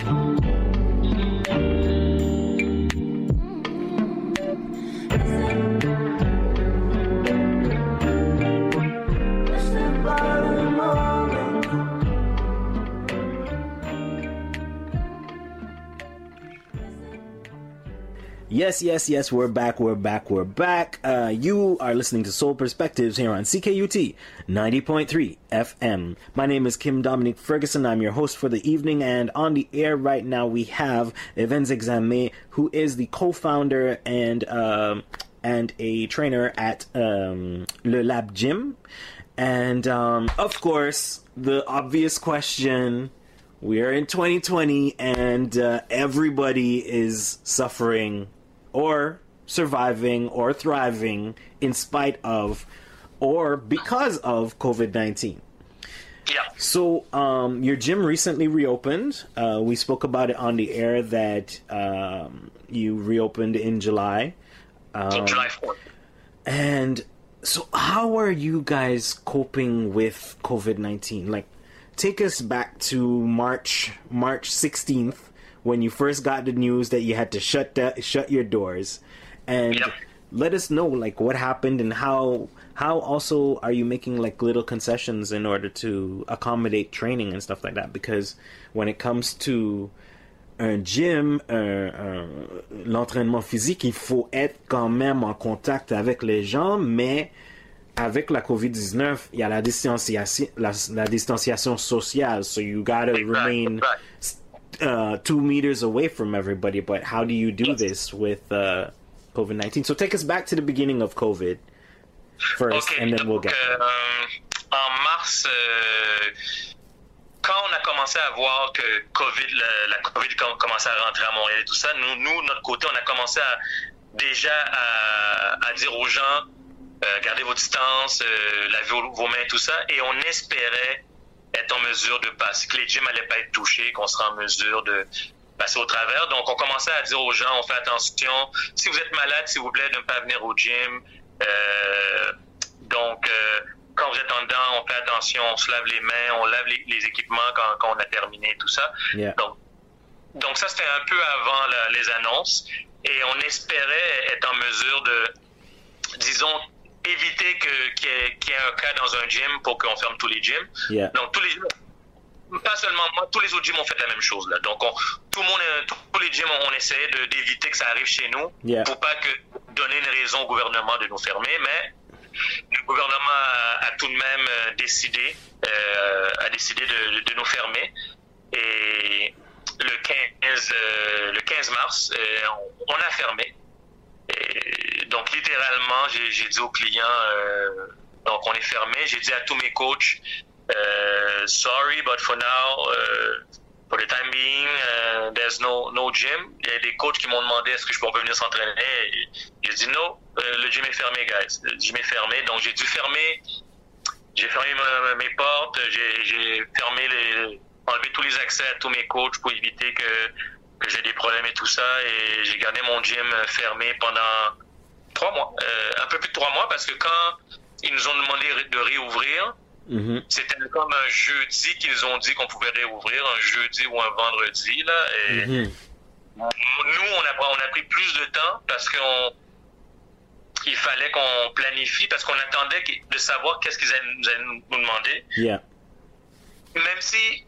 Yes, we're back. You are listening to Soul Perspectives here on CKUT 90.3 FM. My name is Kim Dominique Ferguson. I'm your host for the evening, and on the air right now we have Evans Exame, who is the co-founder and a trainer at Le Lab Gym. And of course, the obvious question: we are in 2020, and everybody is suffering or surviving or thriving in spite of or because of COVID-19. Yeah. So your gym recently reopened. We spoke about it on the air that you reopened in July. July 4th. And so how are you guys coping with COVID-19? Like, take us back to March 16th when you first got the news that you had to shut your doors, and let us know like what happened and how also are you making like little concessions in order to accommodate training and stuff like that, because when it comes to un gym, l'entraînement physique, il faut être quand même en contact avec les gens, mais avec la COVID-19, il y a la distanciation sociale, so you gotta remain 2 meters away from everybody. But how do you do this with COVID-19? So take us back to the beginning of COVID first, and then we'll get en mars, quand on a commencé à voir que la COVID commençait à rentrer à Montréal et tout ça, nous de notre côté, on a commencé déjà à dire aux gens, gardez vos distances, lavez vos mains, tout ça, et on espérait être en mesure de passer, que les gyms n'allaient pas être touchés, qu'on serait en mesure de passer au travers. Donc, on commençait à dire aux gens, on fait attention, si vous êtes malade, s'il vous plaît, de ne pas venir au gym. Quand vous êtes en dedans, on fait attention, on se lave les mains, on lave les équipements quand on a terminé, tout ça. Yeah. Donc ça, c'était un peu avant les annonces. Et on espérait être en mesure de, disons, éviter qu'il y ait un cas dans un gym pour qu'on ferme tous les gyms. Yeah. Donc, tous les gyms, pas seulement moi, tous les autres gyms ont fait la même chose, là. Donc, tous les gyms, on essayait d'éviter que ça arrive chez nous pour pas donner une raison au gouvernement de nous fermer, mais le gouvernement a tout de même décidé de nous fermer. Et le 15 mars, on a fermé. Et donc, littéralement, j'ai dit aux clients, donc on est fermé. J'ai dit à tous mes coachs, sorry, but for now, for the time being, there's no gym. Il y a des coachs qui m'ont demandé est-ce que je peux venir s'entraîner. J'ai dit non, le gym est fermé, guys. Le gym est fermé. Donc, j'ai fermé mes portes. J'ai enlevé tous les accès à tous mes coachs pour éviter que j'ai des problèmes et tout ça. Et j'ai gardé mon gym fermé pendant 3 mois. Un peu plus de 3 mois, parce que quand ils nous ont demandé de réouvrir, c'était comme un jeudi qu'ils ont dit qu'on pouvait réouvrir, un jeudi ou un vendredi, là. Et nous, on a pris plus de temps parce qu'il fallait qu'on planifie, parce qu'on attendait de savoir qu'est-ce qu'ils allaient nous demander. Yeah. Même si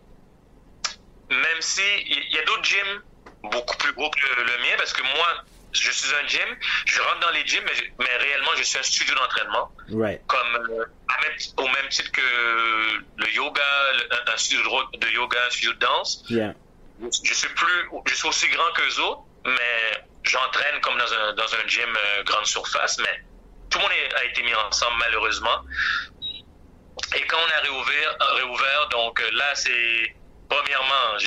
il y a d'autres gyms beaucoup plus gros que le mien, parce que moi, je suis un gym, je rentre dans les gyms, mais réellement, je suis un studio d'entraînement. Right. Comme au même titre que le yoga, un studio de yoga, un studio de danse. Yeah. Je suis aussi grand qu'eux autres, mais j'entraîne comme dans un gym grande surface, mais tout le monde a été mis ensemble, malheureusement. Et quand on a réouvert, donc là, c'est premièrement,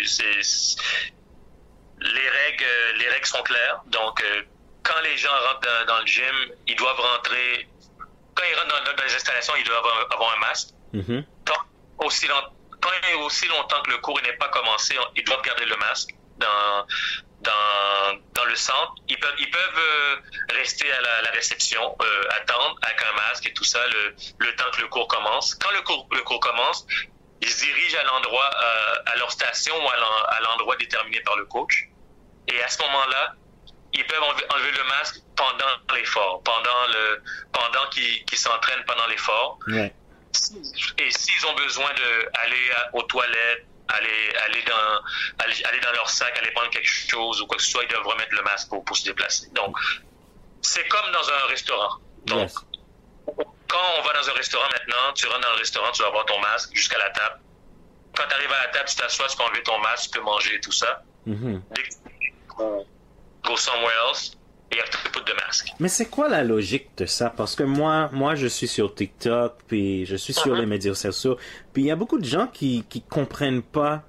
les règles sont claires. Donc, quand les gens rentrent dans le gym, ils doivent rentrer. Quand ils rentrent dans les installations, ils doivent avoir un masque. Mm-hmm. Tant aussi longtemps que le cours n'est pas commencé, ils doivent garder le masque dans le centre. Ils peuvent rester à la réception, attendre avec un masque et tout ça le temps que le cours commence. Quand le cours commence, ils se dirigent à leur station ou à l'endroit déterminé par le coach. Et à ce moment-là, ils peuvent enlever le masque pendant l'effort, pendant qu'ils s'entraînent pendant l'effort. Ouais. Et s'ils ont besoin d'aller aux toilettes, aller dans leur sac, aller prendre quelque chose ou quoi que ce soit, ils doivent remettre le masque pour se déplacer. Donc, c'est comme dans un restaurant. Donc, quand on va dans un restaurant maintenant, tu rentres dans le restaurant, tu vas avoir ton masque jusqu'à la table. Quand tu arrives à la table, tu t'assois, tu peux enlever ton masque, tu peux manger et tout ça. Mm-hmm. Dès que tu go somewhere else, you have to put the mask. Mais c'est quoi la logique de ça? Parce que moi, je suis sur TikTok, puis je suis sur les médias sociaux, puis il y a beaucoup de gens qui comprennent pas.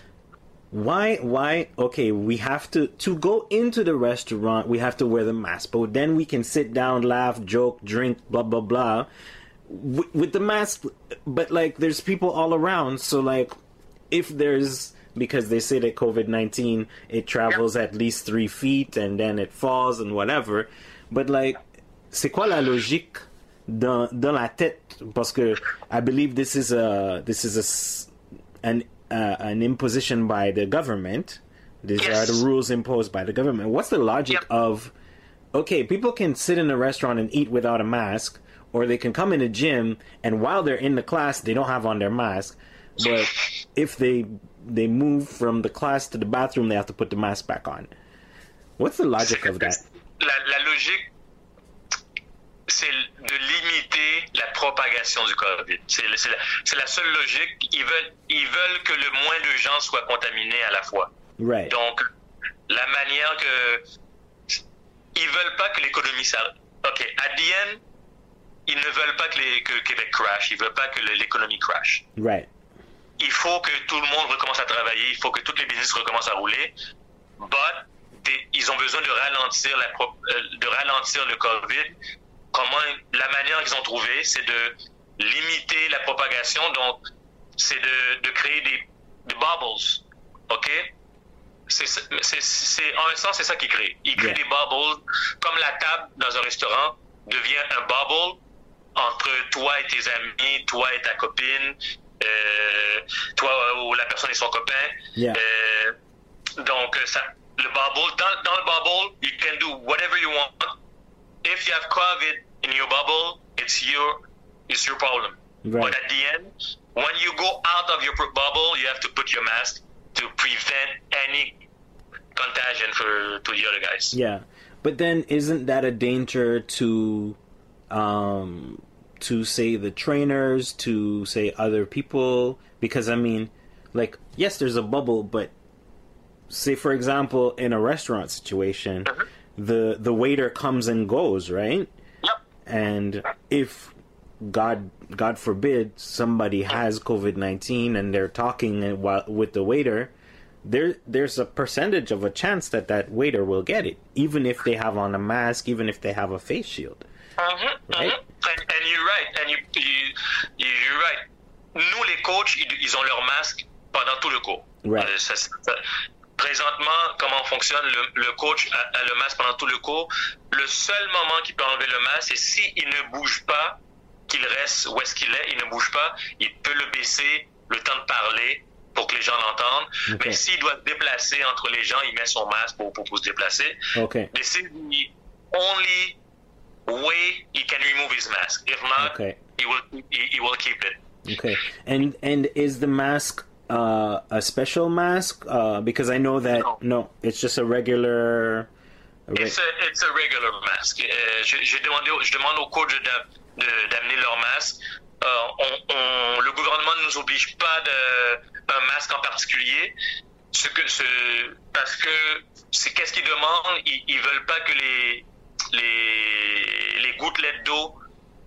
Why? Okay, we have to go into the restaurant, we have to wear the mask, but then we can sit down, laugh, joke, drink, blah, blah, blah, with the mask, but like, there's people all around, so like, because they say that COVID-19, it travels at least 3 feet, and then it falls, and whatever, but like, c'est quoi la logique dans la tête? Parce que I believe this is a an imposition by the government. These Yes. are the rules imposed by the government. What's the logic Yep. of, okay, people can sit in a restaurant and eat without a mask, or they can come in a gym and while they're in the class, they don't have on their mask. But if they move from the class to the bathroom, they have to put the mask back on. What's the logic of that? La logique, c'est de limiter la propagation du COVID. C'est la seule logique. Ils veulent que le moins de gens soient contaminés à la fois. Right. Donc, la manière que... Ils veulent pas que l'économie s'arrête. OK, at the end, ils ne veulent pas que Québec crash. Ils veulent pas que l'économie crash. Right. Il faut que tout le monde recommence à travailler. Il faut que tous les business recommencent à rouler. But, ils ont besoin de ralentir le COVID. La manière qu'ils ont trouvé, c'est de limiter la propagation. Donc, c'est de créer des bubbles. OK? En un sens, c'est ça qu'ils créent. Ils créent des bubbles. Comme la table dans un restaurant devient un bubble entre toi et tes amis, toi et ta copine, toi ou la personne et son copain. Yeah. Donc, le bubble, dans le bubble, you can do whatever you want. If you have COVID in your bubble, it's your problem. Right. But at the end, when you go out of your bubble, you have to put your mask to prevent any contagion to the other guys. Yeah, but then isn't that a danger to say the trainers, to say other people? Because I mean, like, yes, there's a bubble, but say for example in a restaurant situation, the waiter comes and goes, right? Yep. And if God forbid somebody has COVID-19 and they're talking with the waiter, there's a percentage of a chance that waiter will get it, even if they have on a mask, even if they have a face shield. Right? And you're right. And you're right. Nous, les coachs, ils ont leur masque pendant tout le cours. Right. Présentement, comment fonctionne, le coach a le masque pendant tout le cours. Le seul moment qu'il peut enlever le masque, c'est s'il ne bouge pas, qu'il reste où est-ce qu'il est, il ne bouge pas, il peut le baisser le temps de parler pour que les gens l'entendent. Okay. Mais s'il doit se déplacer entre les gens, il met son masque pour se déplacer. Okay. This is the only way he can remove his mask. If not, Okay. he will keep it. Okay. And is the mask a special mask? Because I know that no, it's just a regular. It's a regular mask. Je demande aux coachs d'amener leur masque. Le gouvernement ne nous oblige pas d'un masque en particulier. Parce que c'est qu'est-ce qu'ils demandent? Ils veulent pas que les gouttelettes d'eau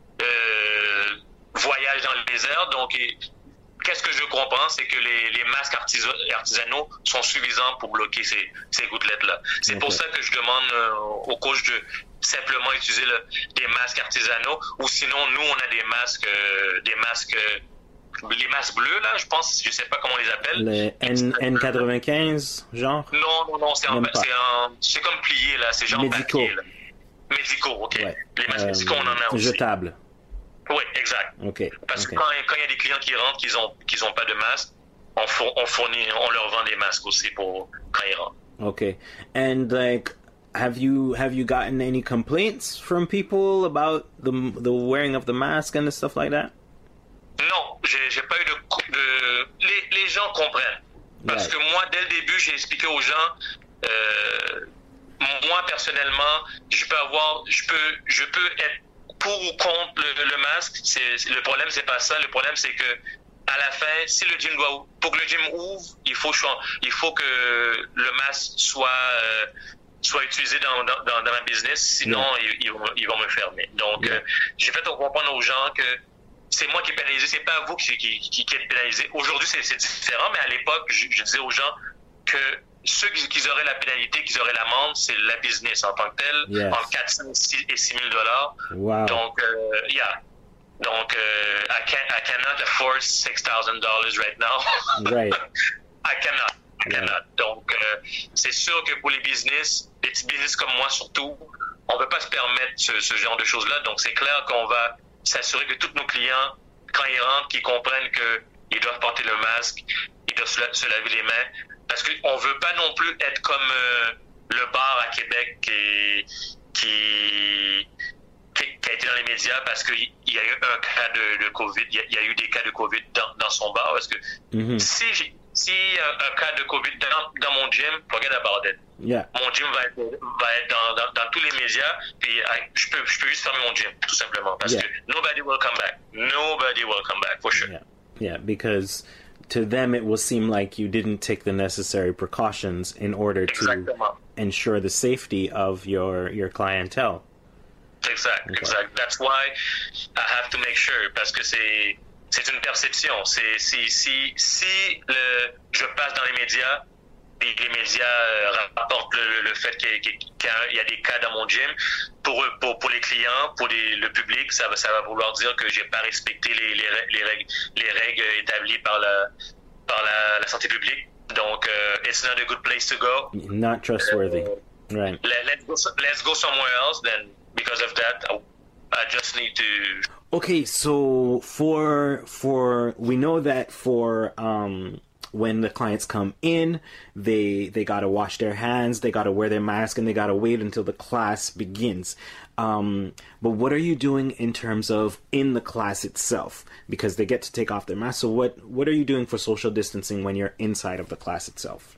voyagent dans les airs. Donc, qu'est-ce que je comprends, c'est que les masques artisanaux sont suffisants pour bloquer ces gouttelettes-là. C'est pour ça que je demande aux coachs de simplement utiliser des masques artisanaux, ou sinon, nous, on a des masques les masques bleus, là, je pense, je sais pas comment on les appelle. Les N95, genre? Non, c'est comme plié, là, c'est genre médicaux. papier, là. Médicaux, OK. Ouais. Les masques médicaux, on en a aussi. Jetables. Oui, exact. Okay. Parce que quand il y a des clients qui rentrent qu'ils ont pas de masque, on leur vend des masques aussi pour quand ils rentrent. Okay. And like, have you gotten any complaints from people about the wearing of the mask and stuff like that? Non, j'ai pas eu de les gens comprennent. Parce que moi, dès le début, j'ai expliqué aux gens, moi personnellement, je peux être pour ou contre le masque. Le problème, c'est pas ça. Le problème, c'est que à la fin, si le gym pour que le gym ouvre, il faut que le masque soit utilisé dans ma business. Sinon, ils vont me fermer. Donc, j'ai fait comprendre aux gens que c'est moi qui est pénalisé, c'est pas vous qui êtes pénalisé. Aujourd'hui, c'est différent, mais à l'époque, je disais aux gens que ceux qui auraient la pénalité, qui auraient l'amende, c'est la business en tant que telle, entre 400 et 6 000 $. Wow. Donc, Donc, I cannot afford $6,000 right now. Right. I cannot. Donc, c'est sûr que pour les petits business comme moi surtout, on ne peut pas se permettre ce genre de choses-là. Donc, c'est clair qu'on va s'assurer que tous nos clients, quand ils rentrent, qu'ils comprennent que ils doivent porter le masque, ils doivent se laver les mains, parce qu'on ne veut pas non plus être comme le bar à Québec qui a été dans les médias parce qu'il y a eu un cas de COVID, il y a eu des cas de COVID dans son bar, parce que si un cas de COVID dans mon gym, forget about it. Yeah. Mon gym va être dans tous les médias, puis je peux juste fermer mon gym, tout simplement, parce que nobody will come back. Nobody will come back, for sure. Yeah, because to them it will seem like you didn't take the necessary precautions in order to ensure the safety of your clientele. Exact. That's why I have to make sure, parce que c'est une perception. Si je passe dans les médias, et les médias rapportent le fait qu'il y a des cas dans mon gym, pour les clients, pour le public, ça va vouloir dire que j'ai pas respecté les règles établies par la santé publique. Donc, it's not a good place to go. Not trustworthy. Right. Let's go somewhere else. Then, because of that, I just need to. Okay, so for we know that for when the clients come in, they gotta wash their hands, they gotta wear their mask, and they gotta wait until the class begins. But what are you doing in terms of in the class itself? Because they get to take off their mask. So what are you doing for social distancing when you're inside of the class itself?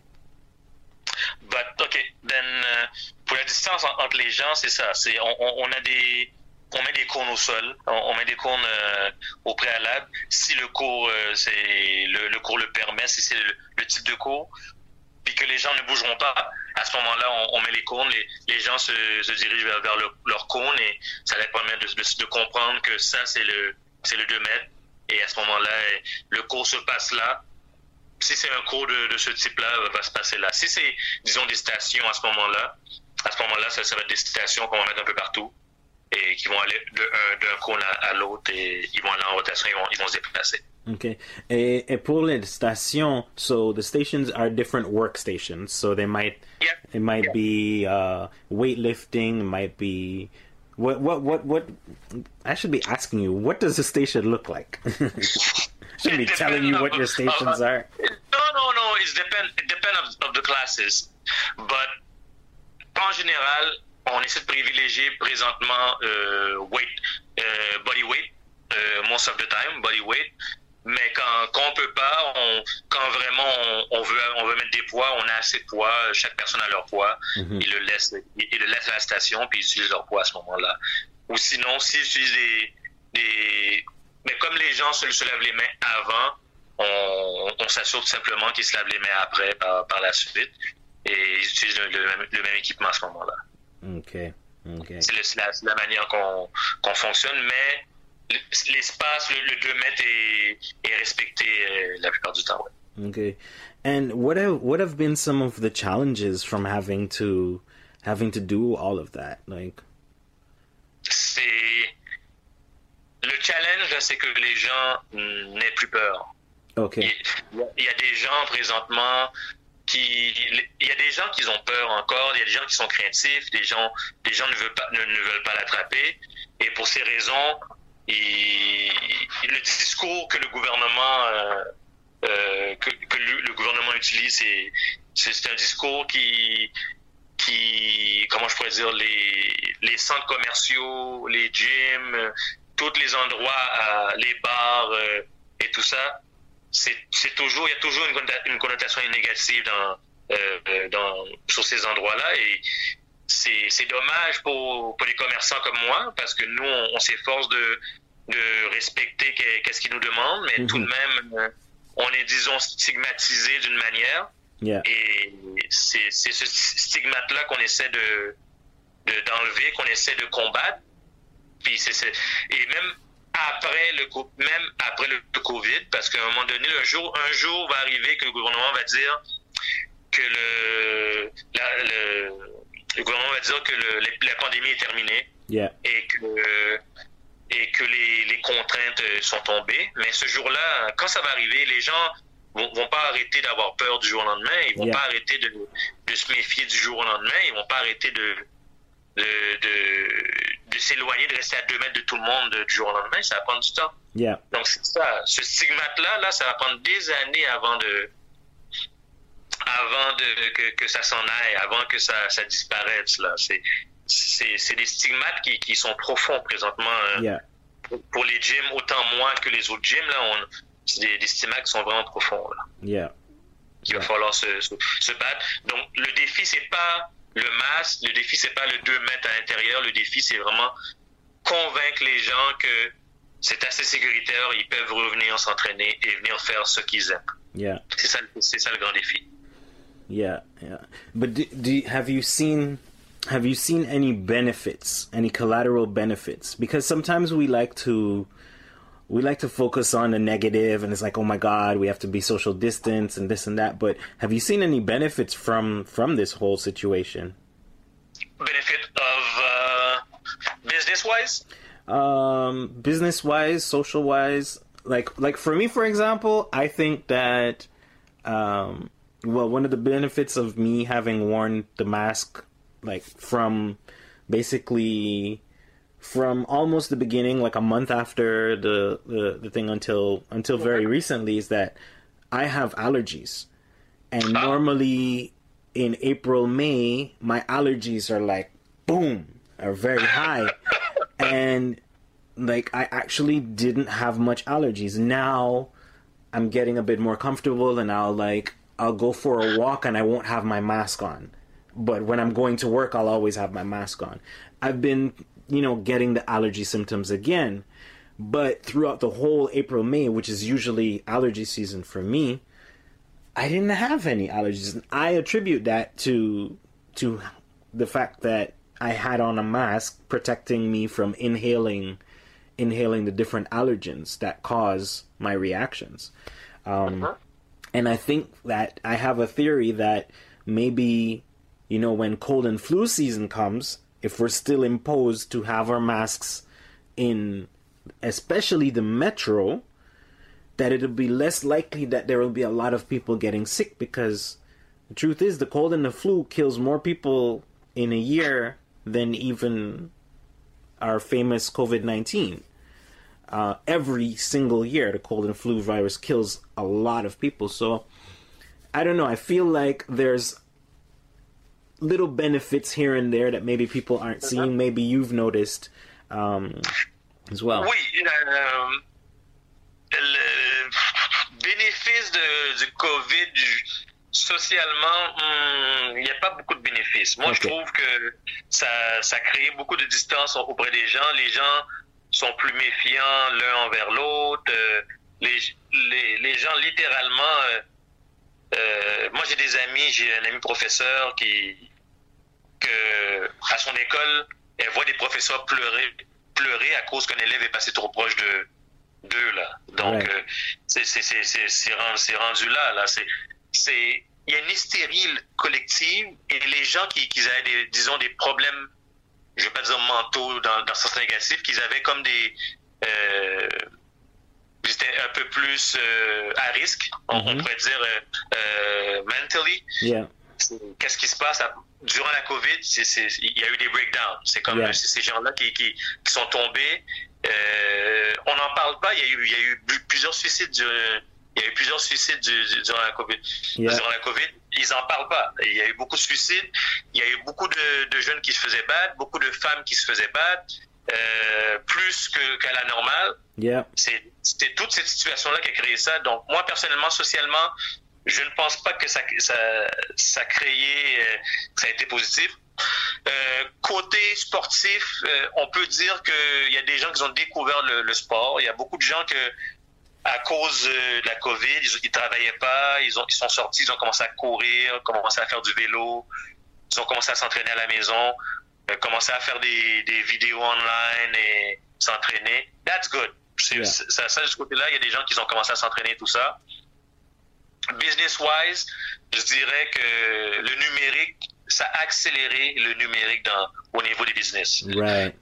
But okay, then pour la distance entre les gens, c'est ça. On met des cônes au sol, on met des cônes au préalable. Si le cours le cours le permet, si c'est le type de cours, puis que les gens ne bougeront pas, à ce moment-là, on met les cônes, les gens se dirigent vers leur cône, et ça leur permet de comprendre que ça, c'est le 2 mètres. Et à ce moment-là, le cours se passe là. Si c'est un cours de ce type-là, va se passer là. Si c'est, disons, des stations à ce moment-là, ça va être des stations qu'on va mettre un peu partout et qui vont aller d'un cône à l'autre, et ils vont aller en rotation, ils vont se déplacer. Okay. Et pour les stations, so the stations are different workstations. So they might be weightlifting, might be what I should be asking you, what does the station look like? Shouldn't be telling you what your stations are. No, it depends of the classes. But en général, on essaie de privilégier présentement body weight, most of the time, body weight. Mais quand on peut pas, quand vraiment on veut mettre des poids, on a assez de poids, chaque personne a leur poids, ils le laissent à la station, puis ils utilisent leur poids à ce moment-là. Ou sinon, s'ils utilisent mais comme les gens se lavent les mains avant, on s'assure tout simplement qu'ils se lavent les mains après par la suite, et ils utilisent le même équipement à ce moment-là. Okay. C'est la manière qu'on fonctionne, mais l'espace, le 2 mètres est respecté la plupart du temps. Ouais. Okay. And what have been some of the challenges from having to do all of that? Like, le challenge, c'est que les gens n'aient plus peur. Okay. Il y a des gens présentement il y a des gens qui ont peur encore, il y a des gens qui sont craintifs, des gens ne veulent pas l'attraper, et pour ces raisons, le discours que le gouvernement utilise, c'est un discours qui comment je pourrais dire, les centres commerciaux, les gyms, tous les endroits, les bars et tout ça, il y a toujours une connotation négative sur ces endroits-là, et c'est dommage pour les commerçants comme moi, parce que nous on s'efforce de respecter qu'est-ce qu'ils nous demandent, mais tout de même on est, disons, stigmatisé d'une manière, et c'est ce stigmate-là qu'on essaie d'enlever, qu'on essaie de combattre. Puis et même après le COVID, parce qu'à un moment donné, un jour va arriver que le gouvernement va dire que le gouvernement va dire que la pandémie est terminée, et que les contraintes sont tombées. Mais ce jour-là, quand ça va arriver, les gens vont pas arrêter d'avoir peur du jour au lendemain, ils vont pas arrêter de se méfier du jour au lendemain, ils vont pas arrêter de s'éloigner, de rester à 2 mètres de tout le monde du jour au lendemain, ça va prendre du temps. Yeah. Donc, c'est ça. Ce stigmate-là, ça va prendre des années avant que ça s'en aille, avant que ça disparaisse. Là. C'est des stigmates qui sont profonds présentement Yeah. pour les gyms, autant moi que les autres gyms. Là, c'est des stigmates qui sont vraiment profonds. Là. Yeah. Il va falloir se battre. Donc, le défi, c'est pas le masque, le défi, c'est pas le 2 mètres à l'intérieur. Le défi, c'est vraiment convaincre les gens que c'est assez sécuritaire, ils peuvent revenir s'entraîner et venir faire ce qu'ils aiment. Yeah. C'est ça le grand défi. Yeah, yeah. But have you seen any benefits, any collateral benefits? Because sometimes we like to focus on the negative, and it's like, oh my God, we have to be social distance and this and that. But have you seen any benefits from this whole situation? Benefit of business-wise? Business-wise, social-wise. Like for me, for example, I think that one of the benefits of me having worn the mask, like from almost the beginning, like a month after the thing until very recently, is that I have allergies, and normally in April, May, my allergies are like are very high, and like I actually didn't have much allergies. Now I'm getting a bit more comfortable, and I'll go for a walk and I won't have my mask on. But when I'm going to work, I'll always have my mask on. I've been, getting the allergy symptoms again. But throughout the whole April, May, which is usually allergy season for me, I didn't have any allergies. And I attribute that to the fact that I had on a mask protecting me from inhaling the different allergens that cause my reactions. And I think that I have a theory that maybe, when cold and flu season comes, if we're still imposed to have our masks in, especially the metro, that it'll be less likely that there will be a lot of people getting sick, because the truth is the cold and the flu kills more people in a year than even our famous COVID-19. Every single year, the cold and flu virus kills a lot of people. So, I don't know. I feel like there's little benefits here and there that maybe people aren't seeing. Maybe you've noticed as well. Oui. Le bénéfice du COVID, socialement, il n'y a pas beaucoup de bénéfices. Moi, je trouve que ça crée beaucoup de distance auprès des gens. Les gens sont plus méfiants l'un envers l'autre. Les gens, littéralement... moi, j'ai un ami professeur à son école, elle voit des professeurs pleurer à cause qu'un élève est passé trop proche d'eux, là. Donc, c'est rendu là. Il y a une hystérie collective, et les gens qui avaient des problèmes, je vais pas dire mentaux dans le sens négatif, qu'ils avaient comme ils étaient un peu plus à risque, on pourrait dire mentally. Yeah. Qu'est-ce qui se passe durant la COVID? Il y a eu des breakdowns. C'est comme ces gens-là qui sont tombés. On n'en parle pas. Il y a eu plusieurs suicides. Il y a eu plusieurs suicides durant la COVID. Yeah. Durant la COVID, ils n'en parlent pas. Il y a eu beaucoup de suicides. Il y a eu beaucoup de jeunes qui se faisaient battre, beaucoup de femmes qui se faisaient battre, plus qu'à la normale. Yeah. C'était toute cette situation-là qui a créé ça. Donc, moi, personnellement, socialement, je ne pense pas que ça a créé, que ça a été positif. Côté sportif, on peut dire qu'il y a des gens qui ont découvert le sport. Il y a beaucoup de gens à cause de la COVID, ils travaillaient pas, ils sont sortis, ils ont commencé à courir, commencé à faire du vélo, ils ont commencé à s'entraîner à la maison, commencé à faire des vidéos online et s'entraîner. That's good. Ça, de ce côté-là, il y a des gens qui ont commencé à s'entraîner, tout ça. Business-wise, je dirais que le numérique, ça a accéléré le numérique au niveau des business. Right.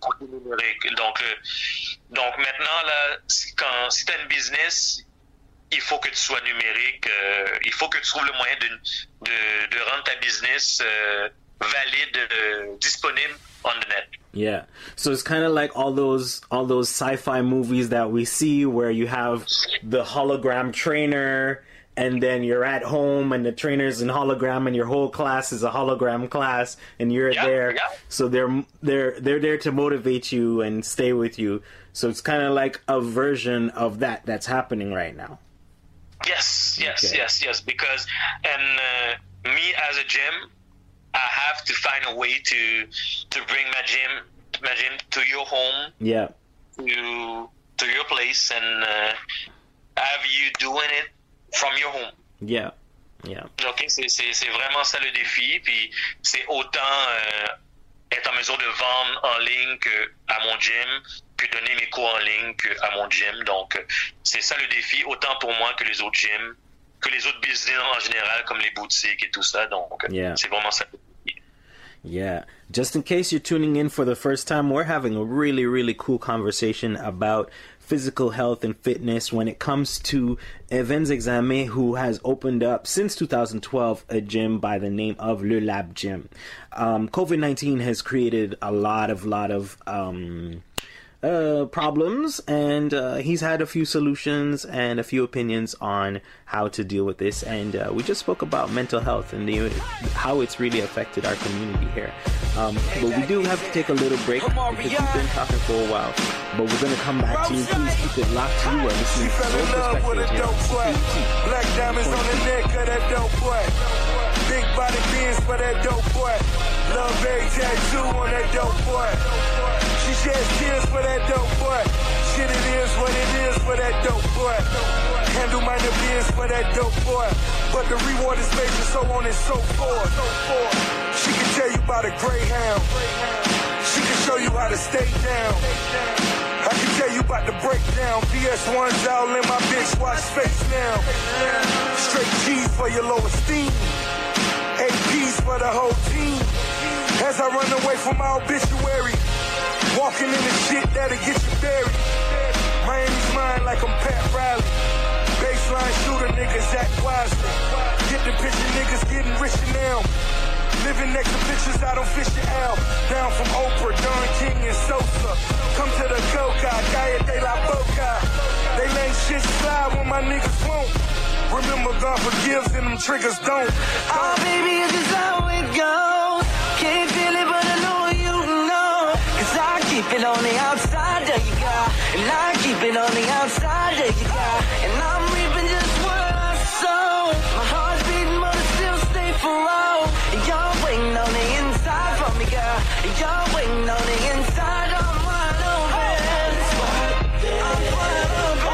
Donc maintenant, là, si tu as une business, il faut que tu sois numérique. Il faut que tu trouves le moyen de rendre ta business valide, disponible on the net. Yeah. So it's kind of like all those sci-fi movies that we see where you have the hologram trainer and then you're at home and the trainer's in hologram and your whole class is a hologram class and you're there. Yeah. So they're there to motivate you and stay with you. So it's kind of like a version of that's happening right now. Yes. Okay. Because me as a gym, I have to find a way to bring my gym to your home, Yeah. to your place, and have you doing it from your home. Yeah. Yeah. Ok, c'est vraiment ça le défi. Puis c'est autant être en mesure de vendre en ligne qu'à mon gym, que donner mes cours en ligne qu'à mon gym. Donc c'est ça le défi, autant pour moi que les autres gyms, que les autres business en général, comme les boutiques et tout ça. Donc c'est vraiment ça le défi. Yeah. Just in case you're tuning in for the first time, we're having a really, really cool conversation about physical health and fitness when it comes to Evans Exame, who has opened up since 2012 a gym by the name of Le Lab Gym. COVID-19 has created a lot of problems, and he's had a few solutions and a few opinions on how to deal with this, and we just spoke about mental health and how it's really affected our community here. But we do have to take a little break because we've been talking for a while, but we're going to come back to you. Please keep it locked to you and listening to Soul Perspectives here on CKUT. Black diamonds on the neck of that dope boy. Big body beans for that dope boy. Love a tattoo on that dope boy. She sheds tears for that dope boy. Shit, it is what it is for that dope boy. Handle my biz for that dope boy. But the reward is major, so on and so forth. She can tell you about a Greyhound. She can show you how to stay down. I can tell you about the breakdown. PS1's all in my bitch, watch face now. Straight G's for your low esteem. AP's for the whole team. As I run away from my obituary. Walking in the shit that'll get you buried. Miami's mine like I'm Pat Riley. Baseline shooter niggas act wisely. Get the picture, niggas getting richer now. Living next to pictures, I don't fish it out. Down from Oprah, Don King and Sosa. Come to the Coca, Calle de la Boca. They lay shit slide when my niggas won't. Remember God forgives and them triggers don't. Oh, baby, it's just how it goes. Can't feel it, but I know you know. 'Cause I keep it on the outside, there you go. And I keep it on the outside, there you go. And I'm reaping just what I sow. My heart's beating, but it still stay for all. And you're waiting on the inside for me, girl. And you're waiting on the inside, I'm wide open. I'm wide open.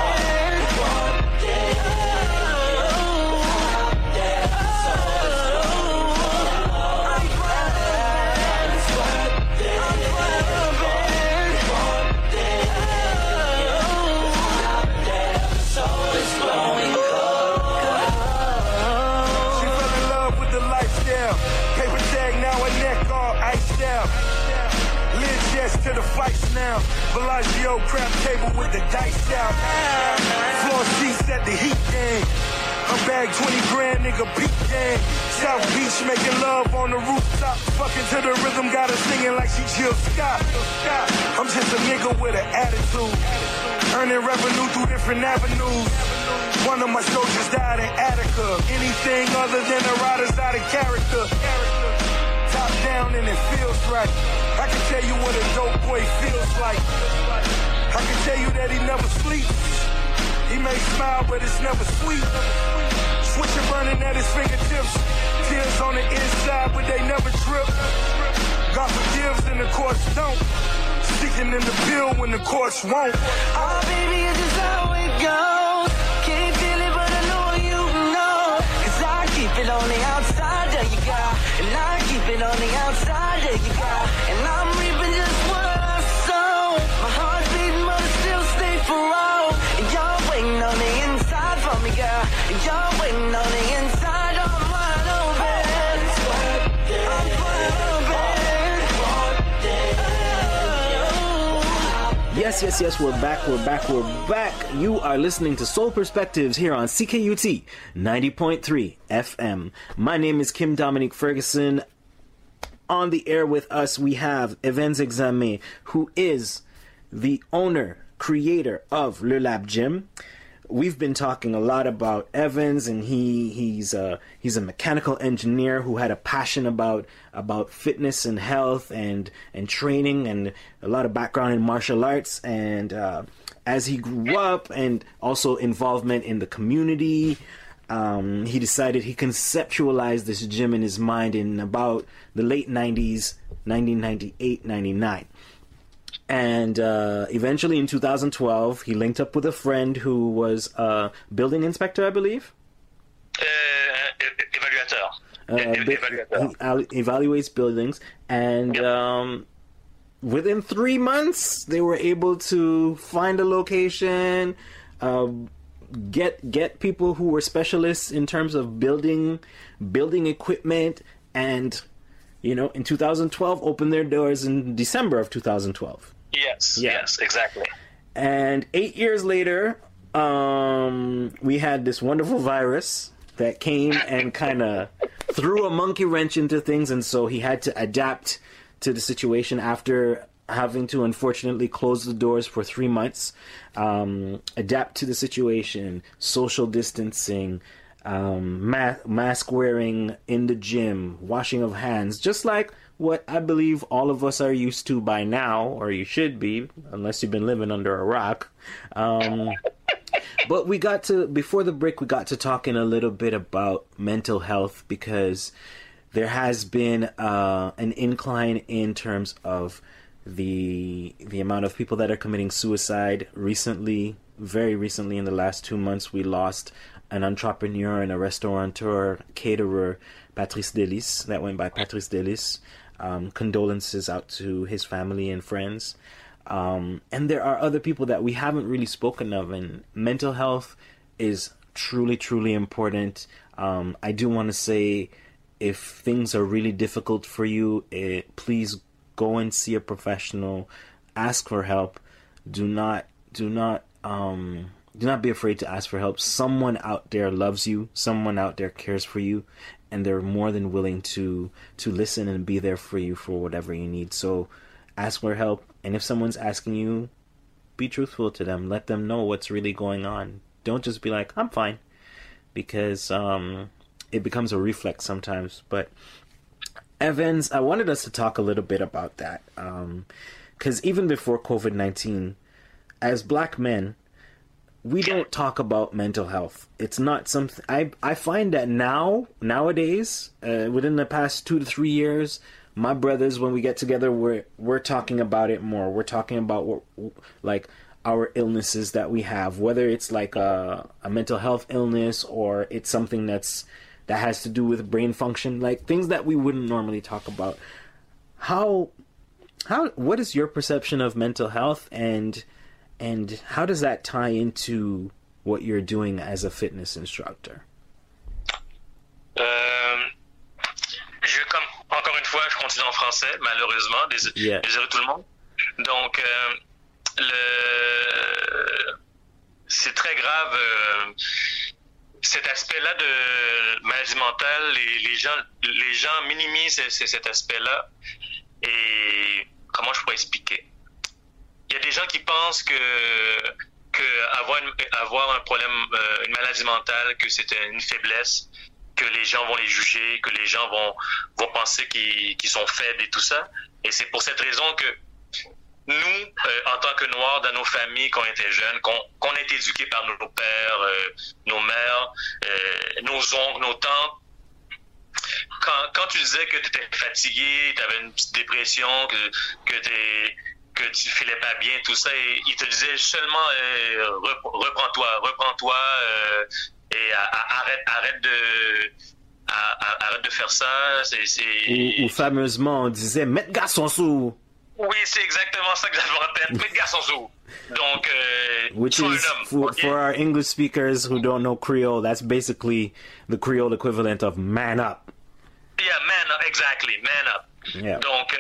To the fights now. Bellagio crab table with the dice out. Floor seats at the Heat game. A bag 20 grand, nigga, peak game. South Beach making love on the rooftop. Fucking to the rhythm, got her singing like she Jill Scott. I'm just a nigga with an attitude. Earning revenue through different avenues. One of my soldiers died in Attica. Anything other than a rider's out of character. Top down and it feels right. I can tell you what a dope boy feels like. I can tell you that he never sleeps. He may smile, but it's never sweet. Switcher burning at his fingertips. Tears on the inside, but they never drip. God forgives and the courts don't. Sticking in the bill when the courts won't. Oh, baby, it's just how it goes. Can't feel it, but I know you know. 'Cause I keep it on the outside, there you go. And I keep it on the outside, there you go. And I'm reaping just what I sow. My heart's beating, but it still stay for all. And you're waiting on the inside for me, girl. And you're waiting on the inside, I'm wide open. I'm wide open. Yes, we're back. You are listening to Soul Perspectives here on CKUT 90.3 FM. My name is Kim Dominique Ferguson. on the air with us, we have Evans Exame, who is the owner, creator of Le Lab Gym. We've been talking a lot about Evans, and he's a mechanical engineer who had a passion about fitness and health and training, and a lot of background in martial arts. And as he grew up, and also involvement in the community, he decided he conceptualized this gym in his mind in about the late 90s, 1998, 99. And eventually in 2012, he linked up with a friend who was a building inspector, I believe. Évaluateur. He evaluates buildings. And within 3 months, they were able to find a location, get people who were specialists in terms of building equipment, and in 2012 opened their doors in December of 2012. Yes, exactly. And 8 years later, we had this wonderful virus that came and kind of threw a monkey wrench into things, and so he had to adapt to the situation after having to unfortunately close the doors for 3 months, adapt to the situation, social distancing, mask wearing in the gym, washing of hands, just like what I believe all of us are used to by now, or you should be, unless you've been living under a rock. But before the break, we got to talking a little bit about mental health, because there has been an incline in terms of the amount of people that are committing suicide. Very recently, in the last 2 months, we lost an entrepreneur and a restaurateur, caterer, Patrice Delis, that went by Patrice Delis. Condolences out to his family and friends. And there are other people that we haven't really spoken of, and mental health is truly, truly important. I do want to say, if things are really difficult for you, please go and see a professional. Ask for help. Do not be afraid to ask for help. Someone out there loves you. Someone out there cares for you, and they're more than willing to listen and be there for you for whatever you need. So ask for help, and if someone's asking you, be truthful to them. Let them know what's really going on. Don't just be like, I'm fine, because it becomes a reflex sometimes. But Evans, I wanted us to talk a little bit about that, because even before COVID-19, as black men, we don't talk about mental health. It's not something I find that nowadays, within the past 2 to 3 years, my brothers, when we get together, we're talking about it more. We're talking about like our illnesses that we have, whether it's like a mental health illness, or it's something that has to do with brain function, like things that we wouldn't normally talk about. What is your perception of mental health, and how does that tie into what you're doing as a fitness instructor? Encore une fois, je continue en français, malheureusement. Désolé tout le monde. Donc, c'est très grave, cet aspect-là de maladie mentale. Les gens minimisent cet aspect-là. Et comment je pourrais expliquer? Il y a des gens qui pensent que avoir un problème, une maladie mentale, que c'est une faiblesse, que les gens vont les juger, que les gens vont penser qu'ils sont faibles et tout ça. Et c'est pour cette raison que nous, en tant que Noirs, dans nos familles, quand on était jeunes, qu'on a été éduqués par nos pères, nos mères, nos oncles, nos tantes, quand tu disais que tu étais fatigué, tu avais une petite dépression, que tu filais pas bien, tout ça, et ils te disaient seulement reprends-toi, et arrête de faire ça. Ou fameusement, on disait mettre garçon sous. Oui, c'est exactement ça que j'avais en tête, mettre garçon sous. Donc, which is for our English speakers who don't know Creole, that's basically the Creole equivalent of man up. Yeah, man up, exactly, man up. Yeah. Donc,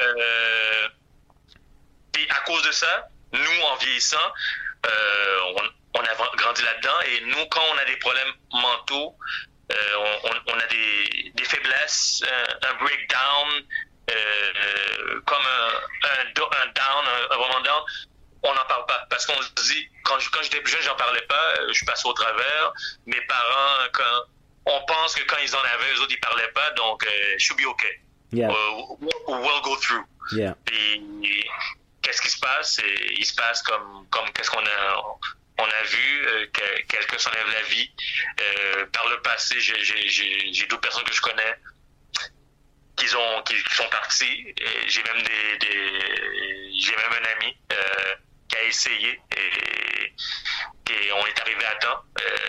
et à cause de ça, nous, en vieillissant, on a grandi là-dedans, et nous, quand on a des problèmes mentaux, on a des faiblesses, un breakdown, comme un down, un moment down, on n'en parle pas. Parce qu'on se dit, quand j'étais plus jeune, j'en parlais pas, je passais au travers. Mes parents, on pense que quand ils en avaient, eux autres, ils parlaient pas, donc should be okay. Yeah. We'll go through. Yeah. Puis, qu'est-ce qui se passe? Il se passe comme qu'est-ce qu'on a vu, quelqu'un s'enlève la vie. Par le passé, j'ai d'autres personnes que je connais qui sont partis. J'ai même j'ai même un ami qui a essayé et on est arrivé à temps.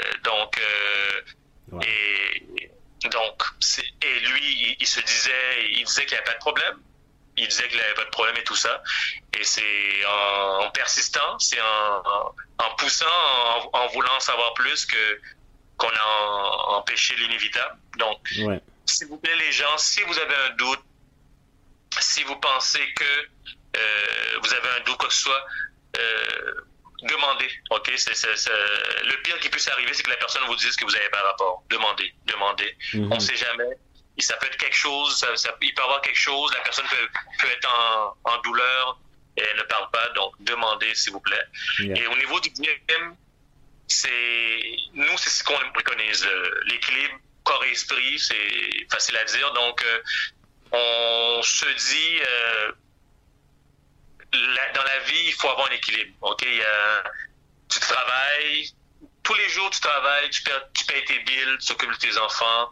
Wow. Et lui, il disait qu'il n'y avait pas de problème. Il disait qu'il n'avait pas de problème et tout ça. Et c'est en persistant, c'est en poussant, en voulant savoir plus qu'on a empêché l'inévitable. Donc, Ouais. s'il vous plaît, les gens, si vous avez un doute, si vous pensez que vous avez un doute, quoi que ce soit, demandez. OK? Le pire qui puisse arriver, c'est que la personne vous dise que vous n'avez pas rapport. Demandez. Mhm. On ne sait jamais. Ça peut être quelque chose, il peut y avoir quelque chose, la personne peut être en douleur et elle ne parle pas, donc demandez, s'il vous plaît. Yeah. Et au niveau du gym, c'est ce qu'on préconise. L'équilibre corps et esprit, c'est facile à dire. Donc, on se dit, dans la vie, il faut avoir un équilibre. OK? Tu travailles, tous les jours, tu travailles, tu payes tes billes, tu t'occupes de tes enfants,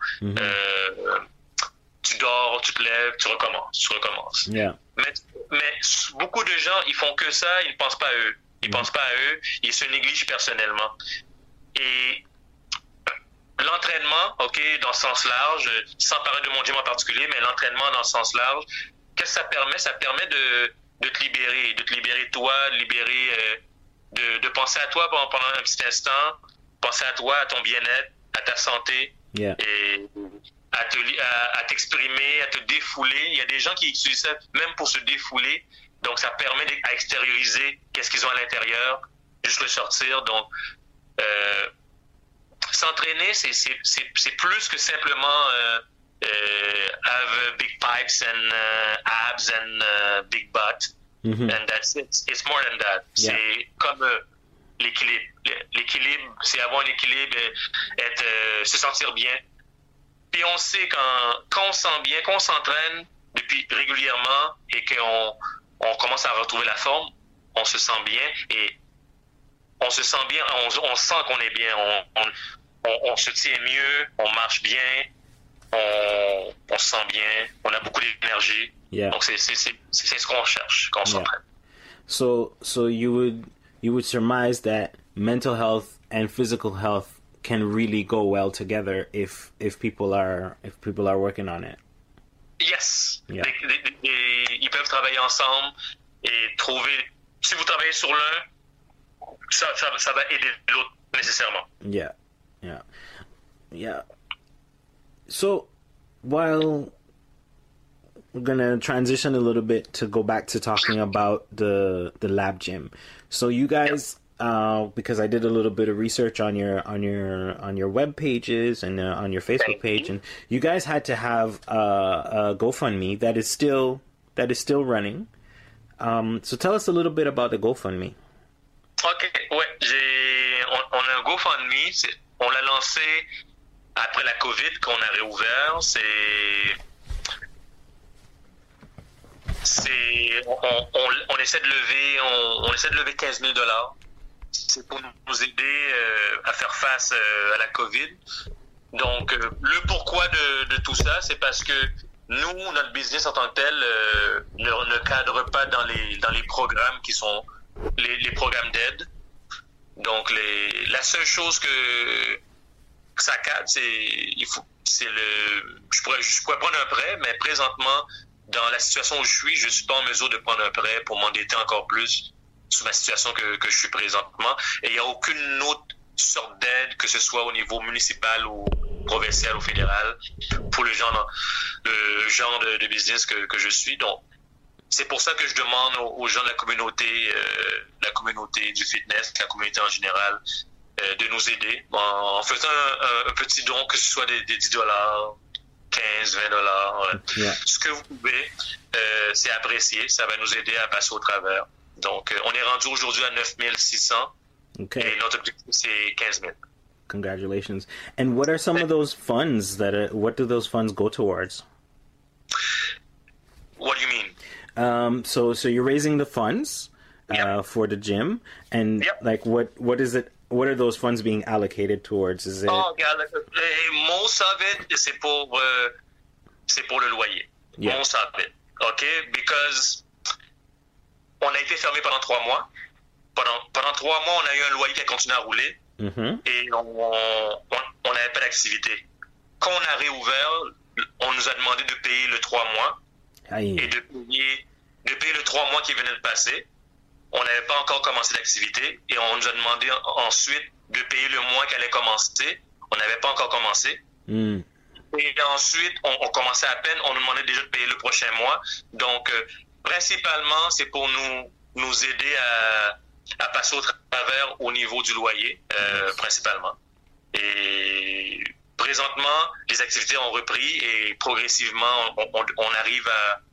tu dors, tu te lèves, tu recommences. Yeah. Mais beaucoup de gens, ils font que ça, ils ne pensent pas à eux. Ils se négligent personnellement. Et l'entraînement, OK, dans le sens large, sans parler de mon gym en particulier, mais l'entraînement dans le sens large, qu'est-ce que ça permet? Ça permet de te libérer toi, de penser à toi pendant un petit instant, penser à toi, à ton bien-être, à ta santé, Yeah. et à t'exprimer, à te défouler. Il y a des gens qui utilisent ça même pour se défouler, donc ça permet à extérioriser qu'est-ce qu'ils ont à l'intérieur, juste le sortir. Donc, s'entraîner, c'est plus que simplement have big pipes and abs and big butt. Mhm. And that's it. It's more than that. Yeah. C'est comme l'équilibre. L'équilibre, c'est avoir un équilibre, se sentir bien. Puis on sait quand on se sent bien, qu'on s'entraîne depuis régulièrement et qu'on commence à retrouver la forme, on se sent bien et on se sent bien, on sent qu'on est bien, on se tient mieux, on marche bien, on se sent bien, on a beaucoup d'énergie. Yeah. Donc c'est ce qu'on cherche quand on s'entraîne. So you would surmise that mental health and physical health can really go well together if people are working on it. Yes. Yeah. Ils peuvent travailler ensemble et trouver. Si vous travaillez sur l'un, ça va aider l'autre nécessairement. Yeah. So while we're gonna transition a little bit to go back to talking about the lab gym. So you guys, because I did a little bit of research on your web pages and on your Facebook page, and you guys had to have a GoFundMe that is still running. So tell us a little bit about the GoFundMe. OK, ouais, on a un GoFundMe, on l'a lancé après la COVID qu'on a réouvert. On essaie de lever 15 000 $. C'est pour nous aider à faire face à la COVID. Donc, le pourquoi de tout ça, c'est parce que nous, notre business en tant que tel ne cadre pas dans les programmes qui sont les programmes d'aide. Donc, la seule chose que ça cadre, je pourrais prendre un prêt, mais présentement, dans la situation où je suis pas en mesure de prendre un prêt pour m'endetter encore plus sur ma situation que je suis présentement. Et il n'y a aucune autre sorte d'aide, que ce soit au niveau municipal ou provincial ou fédéral, pour le genre de business que je suis. Donc, c'est pour ça que je demande aux gens de la communauté du fitness, la communauté en général, de nous aider en faisant un petit don, que ce soit des $10, 15, 20 $. Yeah. Ce que vous pouvez, c'est apprécier. Ça va nous aider à passer au travers. Donc, on est rendu aujourd'hui à 9600. Okay. Et notre objectif, c'est 15 000. Congratulations. And what are some of those funds what do those funds go towards? What do you mean? So you're raising the funds for the gym, and like what is it? What are those funds being allocated towards? Is it? Oh, most of it, c'est pour le loyer. Yeah. Most of it, okay? Because on a été fermé pendant 3 mois. Pendant 3 mois, on a eu un loyer qui a continué à rouler. Mm-hmm. Et on n'avait pas d'activité. Quand on a réouvert, on nous a demandé de payer le 3 mois. Aïe. Et de payer le 3 mois qui venait de passer. On n'avait pas encore commencé l'activité et on nous a demandé ensuite de payer le mois qui allait commencer. On n'avait pas encore commencé. Mm. Et ensuite, on commençait à peine. On nous demandait déjà de payer le prochain mois. Donc, principalement, c'est pour nous aider à passer au travers au niveau du loyer, principalement. Et présentement, les activités ont repris et progressivement, on arrive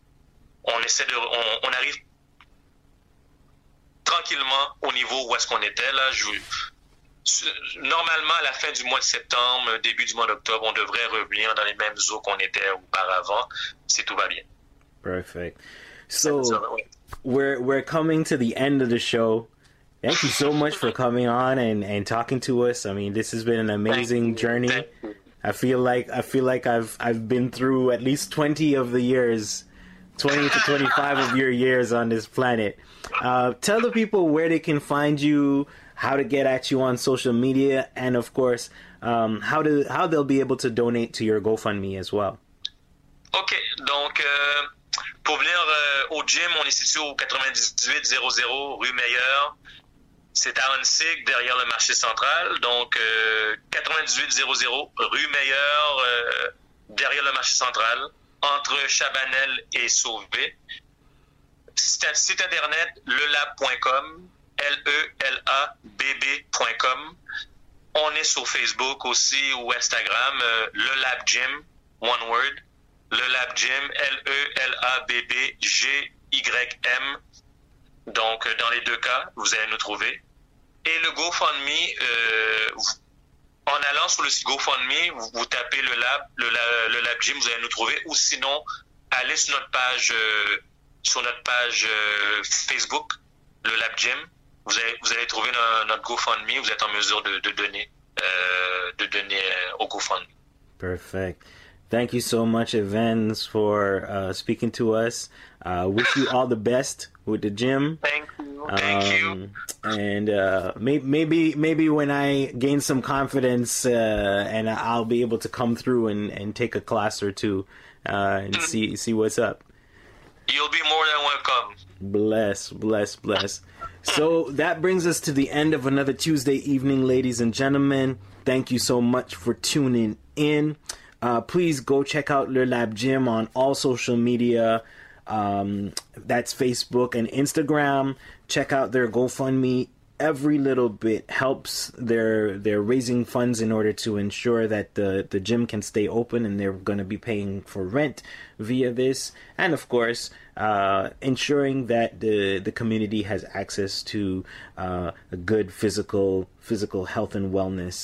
on arrive tranquillement au niveau où est-ce qu'on était là. Normalement, à la fin du mois de septembre, début du mois d'octobre, on devrait revenir dans les mêmes eaux qu'on était auparavant, si tout va bien. Perfect. So we're coming to the end of the show. Thank you so much for coming on and talking to us. I mean, this has been an amazing journey. I feel like I've been through at least 20 of the years, 20 to 25 of your years on this planet. Tell the people where they can find you, how to get at you on social media, and of course, how they'll be able to donate to your GoFundMe as well. OK, donc pour venir au gym, on est situé au 9800 rue Meilleur. C'est à Onsic, derrière le marché central. Donc, 9800 rue Meilleur, derrière le marché central, entre Chabanel et Sauvé. C'est un site internet, lelab.com, lelabb.com. On est sur Facebook aussi ou Instagram, Lelab Gym, one word. Lelab Gym, LELABBGYM. Donc, dans les deux cas, vous allez nous trouver. Et le GoFundMe, en allant sur le site GoFundMe, vous tapez le Lab Gym, vous allez nous trouver. Ou sinon, allez sur notre page Facebook, le Lab Gym. Vous allez trouver notre GoFundMe. Vous êtes en mesure de donner au GoFundMe. Perfect. Thank you so much, Evans, for speaking to us. Wish you all the best with the gym. Thank you. And maybe when I gain some confidence, and I'll be able to come through and take a class or two, and see what's up. You'll be more than welcome. Bless. So that brings us to the end of another Tuesday evening, ladies and gentlemen. Thank you so much for tuning in. Please go check out Le Lab Gym on all social media. That's Facebook and Instagram. Check out their GoFundMe. Every little bit helps. They're raising funds in order to ensure that the gym can stay open, and they're going to be paying for rent via this, and of course ensuring that the community has access to a good physical health and wellness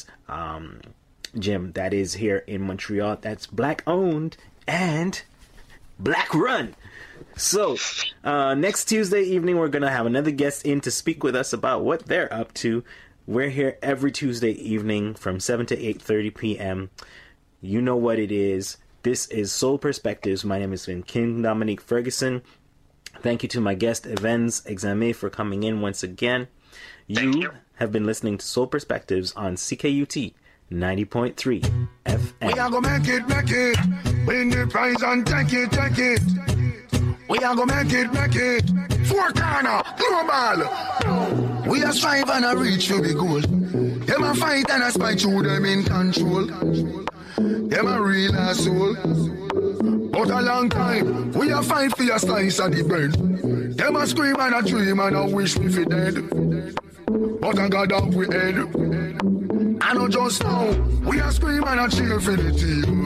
gym that is here in Montreal. That's Black owned and Black run. So next Tuesday evening, we're gonna have another guest in to speak with us about what they're up to. We're here every Tuesday evening from 7 to 8:30 p.m. You know what it is. This is Soul Perspectives. My name is Kim Dominique Ferguson. Thank you to my guest Evans Exame for coming in once again. You have been listening to Soul Perspectives on CKUT 90.3 FM. We are gonna make it. Win the prize and take it. We are gonna make it. Four corner, global. We are strive and a reach for the goal. Them a fight and a spite through them in control. Them a real asshole. But a long time, we a fight for your slice of the bread. Them a scream and a dream and a wish we fi dead. But I got up we head. I know just now, we a scream and a cheer for the team.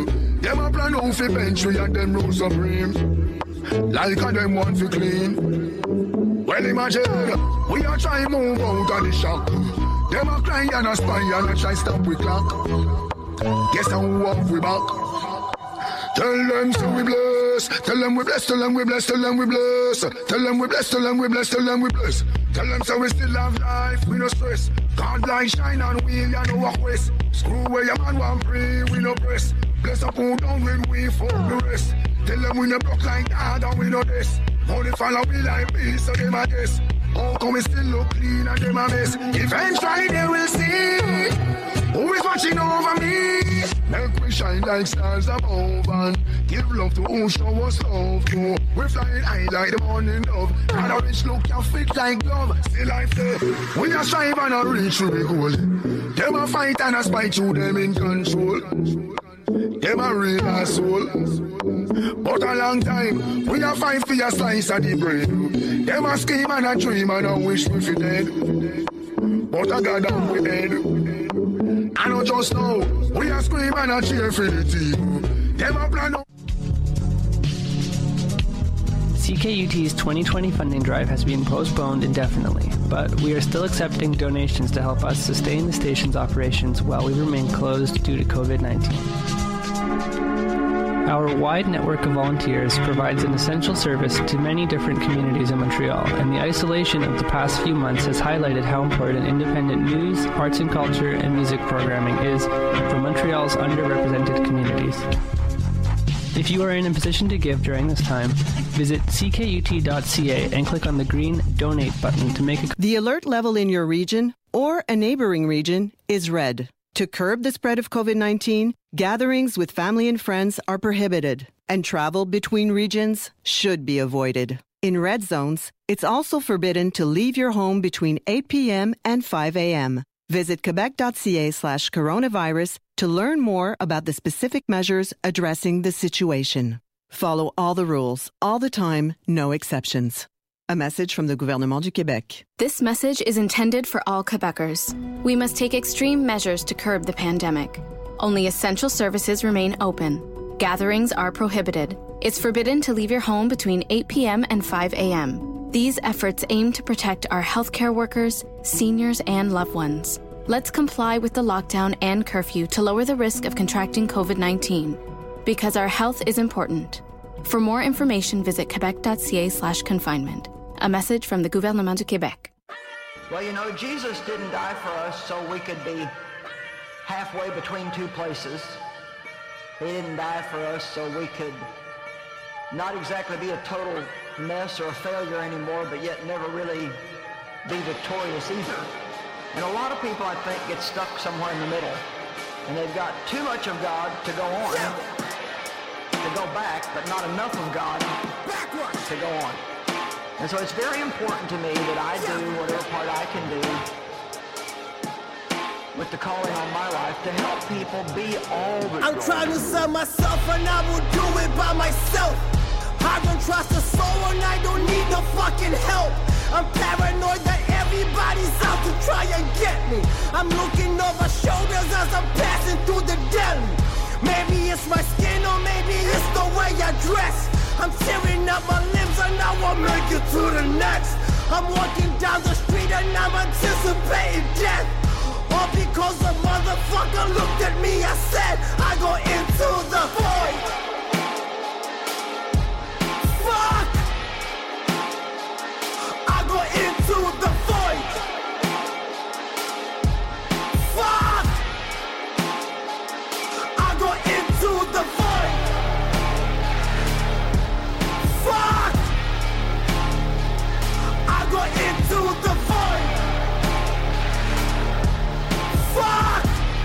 Them a plan out fi bench we and them rule supreme. Like a them want fi clean. Well imagine, we a try move out of the shop. Them a cry and a spy and a try stop we clock. Guess how off we back. Tell them so we bless. Tell them we bless. Tell them we bless. Tell them we bless. Tell them we bless. Tell them we bless. Tell them we bless. Tell them so we still have life. We no stress. God like shine on wheel. You know walk west. Screw where your man want pray. We no press. Bless up who down when we for the rest. Tell them we no broke like that and we no this. Only follow we like me so they my guess. How come we still look clean and them a mess? Eventually they will see who is watching over me. Make we shine like stars above and give love to who show us love to. We flying high like the morning dove. And a rich look can fit like glove. Still life there. We a strive and a reach through the goal. Them a fight and a spite through them in control. Them a real asshole. But a long time we a fight for a slice of the bread. Them a scheme and a dream and a wish we fi dead. But I got down with head. I know just now, we are scream and a cheer for the team. Them a plan out. CKUT's 2020 funding drive has been postponed indefinitely, but we are still accepting donations to help us sustain the station's operations while we remain closed due to COVID-19. Our wide network of volunteers provides an essential service to many different communities in Montreal, and the isolation of the past few months has highlighted how important independent news, arts and culture, and music programming is for Montreal's underrepresented communities. If you are in a position to give during this time, visit ckut.ca and click on the green Donate button to make a... The alert level in your region or a neighboring region is red. To curb the spread of COVID-19, gatherings with family and friends are prohibited, and travel between regions should be avoided. In red zones, it's also forbidden to leave your home between 8 p.m. and 5 a.m. Visit quebec.ca/coronavirus to learn more about the specific measures addressing the situation. Follow all the rules, all the time, no exceptions. A message from the Gouvernement du Québec. This message is intended for all Quebecers. We must take extreme measures to curb the pandemic. Only essential services remain open. Gatherings are prohibited. It's forbidden to leave your home between 8 p.m. and 5 a.m. These efforts aim to protect our healthcare workers, seniors, and loved ones. Let's comply with the lockdown and curfew to lower the risk of contracting COVID-19. Because our health is important. For more information, visit quebec.ca/confinement. A message from the Gouvernement du Québec. Well, you know, Jesus didn't die for us so we could be halfway between two places. He didn't die for us so we could not exactly be a total mess or a failure anymore, but yet never really be victorious either. And a lot of people, I think, get stuck somewhere in the middle. And they've got too much of God to go on, to go back, but not enough of God backwards to go on. And so it's very important to me that I do whatever part I can do with the calling on my life to help people be all the I'm trying to sell myself and I will do it by myself. I don't trust a soul and I don't need no fucking help. I'm paranoid that everybody's out to try and get me. I'm looking over shoulders as I'm passing through the deli. Maybe it's my skin or maybe it's the way I dress. I'm tearing up my limbs and I won't make it to the next. I'm walking down the street and I'm anticipating death. All because the motherfucker looked at me, I said, I go into the void. Fuck! I go into the void. Fuck! I go into the void. Fuck! I go into the void. Fuck!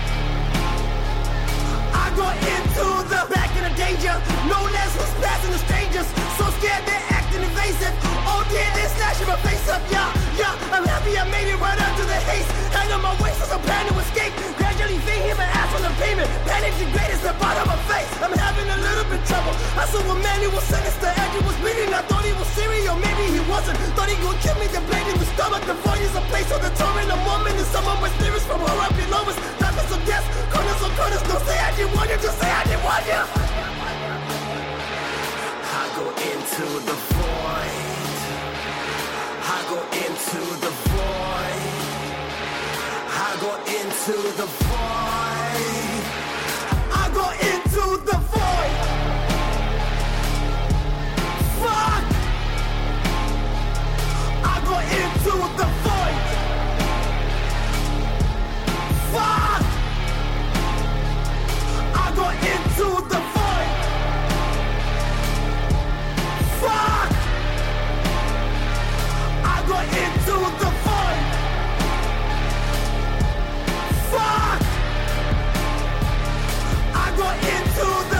I go into the back in the danger. No less was passing the strangers. So scared they're acting invasive. Oh dear, they're snatching my face up. Yeah, I'm happy I made it right under the haste. Hang on my waist as I'm planning to escape. Gradually fading my ass on the pavement. Panic the greatest the bottom of my face. I'm having a little bit trouble. I saw a man who was sinister and he was bleeding. I thought he was serious, or maybe he wasn't. Thought he gonna kill me, the blade in the stomach. The void is a place on the torrent. A moment is someone with spirits from her up below us. Darkness of death, corners of corners. Don't say I didn't want you, just say I didn't want you. into the void. I go into the void. Fuck. I go into the void. Fuck. I go into the void. Fuck. I go into the void. Fuck. I go into the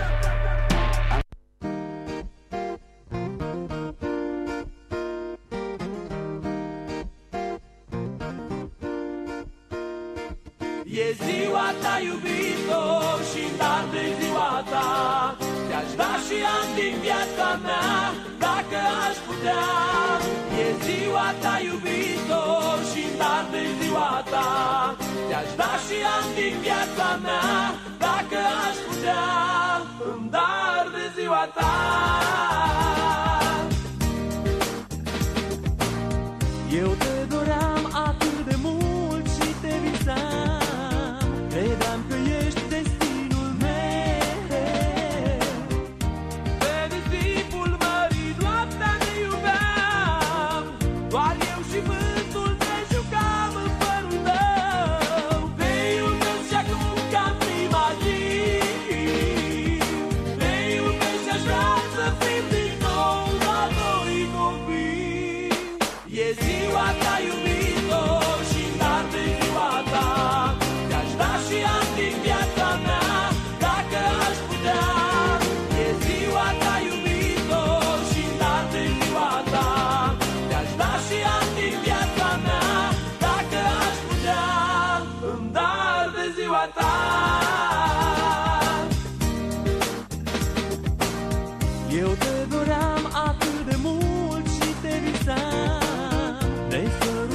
E ziua ta, iubito, și dar de ziua ta te-aș da și ani din viața mea, dacă aș putea. E ziua ta, iubito, și dar de ziua ta te-aș da și ani din viața mea, dacă aș putea. Îmi dar de ziua ta. Eu te doream atât de mult și te visam, credeam că ești destinul meu. Pe nisipul mării noaptea ne iubeam, doar eu și vântul ne jucam în părul tău. Te iubesc și acum ca în prima zi, te iubesc și aș vrea să fim din nou la doi copii. E ziua ta, iubire.